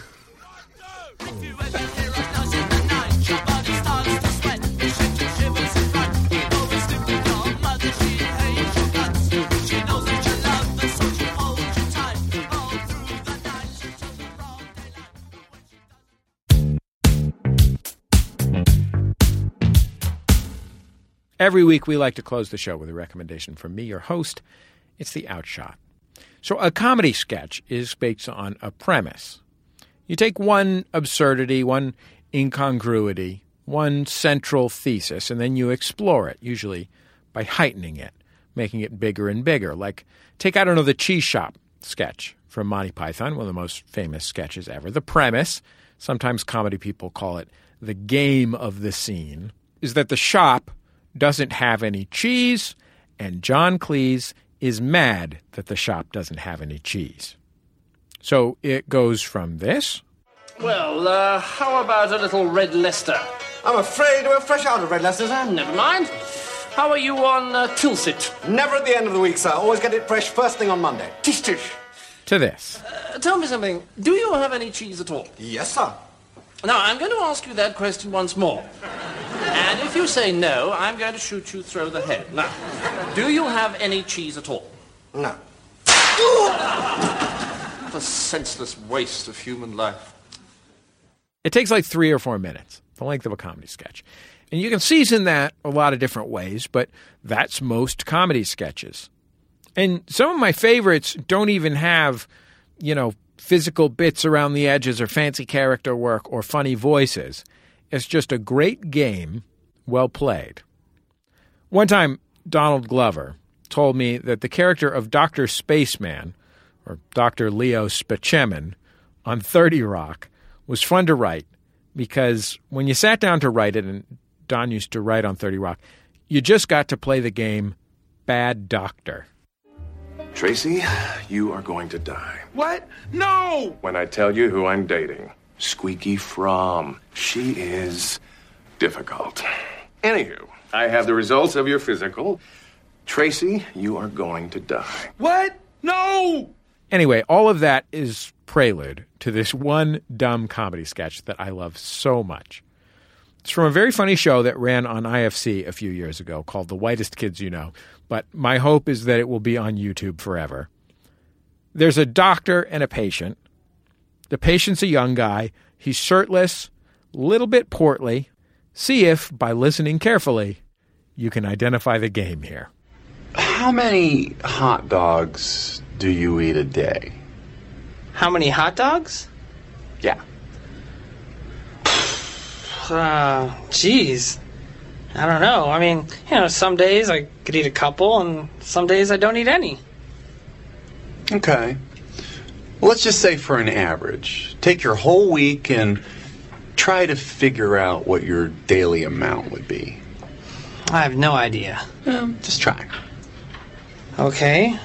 Every week, we like to close the show with a recommendation from me, your host. It's the Outshot. So a comedy sketch is based on a premise. You take one absurdity, one incongruity, one central thesis, and then you explore it, usually by heightening it, making it bigger and bigger. Like, take, the Cheese Shop sketch from Monty Python, one of the most famous sketches ever. The premise, sometimes comedy people call it the game of the scene, is that the shop doesn't have any cheese, and John Cleese is mad that the shop doesn't have any cheese. So it goes from this. Well, how about a little Red Leicester? I'm afraid we're fresh out of Red Leicester, sir. Never mind. How are you on Tilsit? Never at the end of the week, sir. Always get it fresh first thing on Monday. Tish tish. To this. Tell me something. Do you have any cheese at all? Yes, sir. Now, I'm going to ask you that question once more. And if you say no, I'm going to shoot you through the head. Now, do you have any cheese at all? No. What a senseless waste of human life. It takes like 3 or 4 minutes, the length of a comedy sketch. And you can season that a lot of different ways, but that's most comedy sketches. And some of my favorites don't even have, physical bits around the edges or fancy character work or funny voices. It's just a great game, well played. One time, Donald Glover told me that the character of Dr. Spaceman, or Dr. Leo Spacemin, on 30 Rock was fun to write because when you sat down to write it, and Don used to write on 30 Rock, you just got to play the game Bad Doctor. Tracy, you are going to die. What? No! When I tell you who I'm dating, Squeaky Fromm. She is difficult. Anywho, I have the results of your physical. Tracy, you are going to die. What? No! Anyway, all of that is prelude to this one dumb comedy sketch that I love so much. It's from a very funny show that ran on IFC a few years ago called The Whitest Kids You Know, but my hope is that it will be on YouTube forever. There's a doctor and a patient. The patient's a young guy. He's shirtless, a little bit portly. See if, by listening carefully, you can identify the game here. How many hot dogs do you eat a day? How many hot dogs? Yeah. Geez. I don't know. I mean, some days I could eat a couple, and some days I don't eat any. Okay. Well, let's just say for an average, take your whole week and try to figure out what your daily amount would be. I have no idea. Just try. Okay.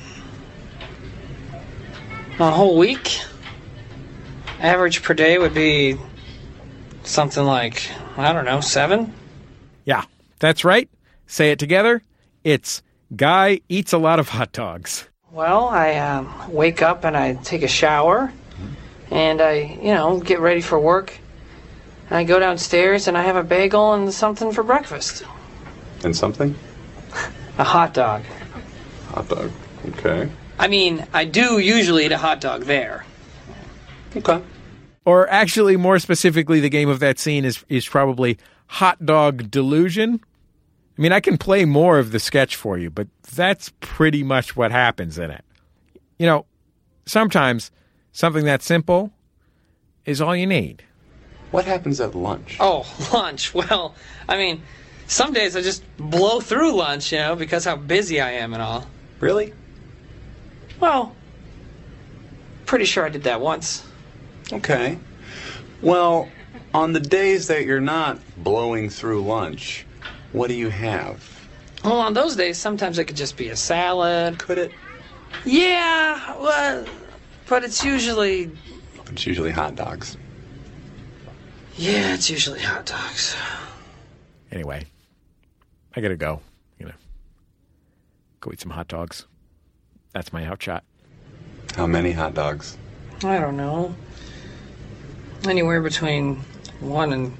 A whole week? Average per day would be something like, 7? Yeah, that's right. Say it together. It's Guy Eats a Lot of Hot Dogs. Well, I wake up and I take a shower, and I, get ready for work. And I go downstairs and I have a bagel and something for breakfast. And something? A hot dog. Hot dog. Okay. I mean, I do usually eat a hot dog there. Okay. Or actually, more specifically, the game of that scene is probably Hot Dog Delusion. I mean, I can play more of the sketch for you, but that's pretty much what happens in it. Sometimes something that simple is all you need. What happens at lunch? Oh, lunch. Well, I mean, some days I just blow through lunch, because how busy I am and all. Really? Well, pretty sure I did that once. Okay. Well, on the days that you're not blowing through lunch, what do you have? Well, on those days, sometimes it could just be a salad. Could it? Yeah, well, but it's usually... It's usually hot dogs. Yeah, it's usually hot dogs. Anyway, I gotta go. Go eat some hot dogs. That's my outshot. How many hot dogs? I don't know. Anywhere between 1 and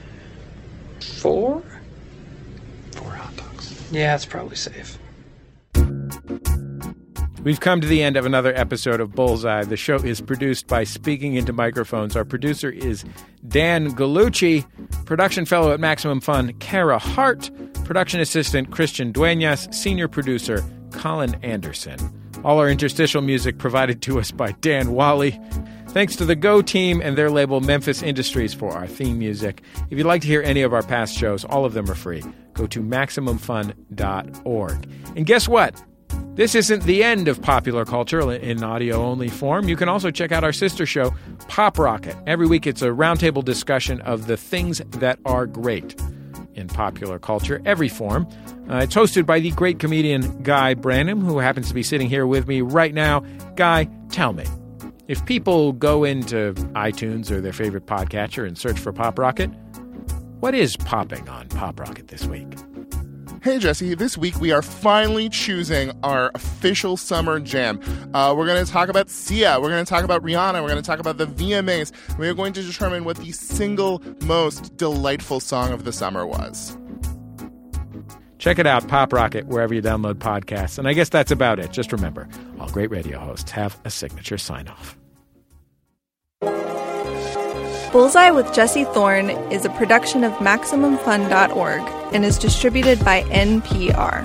4? 4 hot dogs. Yeah, it's probably safe. We've come to the end of another episode of Bullseye. The show is produced by Speaking Into Microphones. Our producer is Dan Gallucci. Production fellow at Maximum Fun, Kara Hart. Production assistant, Christian Dueñas. Senior producer, Colin Anderson. All our interstitial music provided to us by Dan Wally. Thanks to the Go team and their label Memphis Industries for our theme music. If you'd like to hear any of our past shows, all of them are free. Go to MaximumFun.org. And guess what? This isn't the end of popular culture in audio-only form. You can also check out our sister show, Pop Rocket. Every week it's a roundtable discussion of the things that are great in popular culture, every form. It's hosted by the great comedian Guy Branum, who happens to be sitting here with me right now. Guy, tell me, if people go into iTunes or their favorite podcatcher and search for Pop Rocket, what is popping on Pop Rocket this week? Hey, Jesse, this week we are finally choosing our official summer jam. We're going to talk about Sia. We're going to talk about Rihanna. We're going to talk about the VMAs. We are going to determine what the single most delightful song of the summer was. Check it out, Pop Rocket, wherever you download podcasts. And I guess that's about it. Just remember, all great radio hosts have a signature sign-off. Bullseye with Jesse Thorne is a production of MaximumFun.org and is distributed by NPR.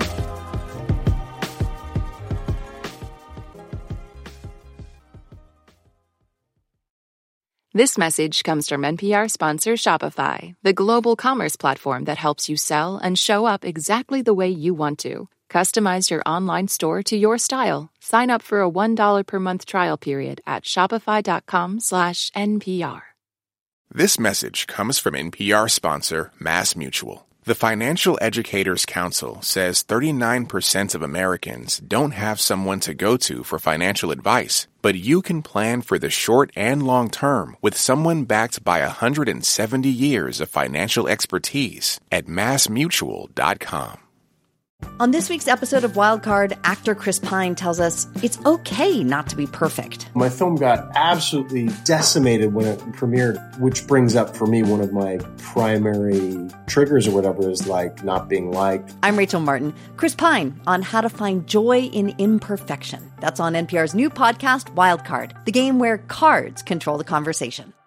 This message comes from NPR sponsor Shopify, the global commerce platform that helps you sell and show up exactly the way you want to. Customize your online store to your style. Sign up for a $1 per month trial period at shopify.com/NPR. This message comes from NPR sponsor MassMutual. The Financial Educators Council says 39% of Americans don't have someone to go to for financial advice, but you can plan for the short and long term with someone backed by 170 years of financial expertise at MassMutual.com. On this week's episode of Wildcard, actor Chris Pine tells us it's okay not to be perfect. My film got absolutely decimated when it premiered, which brings up for me one of my primary triggers or whatever is like not being liked. I'm Rachel Martin. Chris Pine on how to find joy in imperfection. That's on NPR's new podcast, Wildcard, the game where cards control the conversation.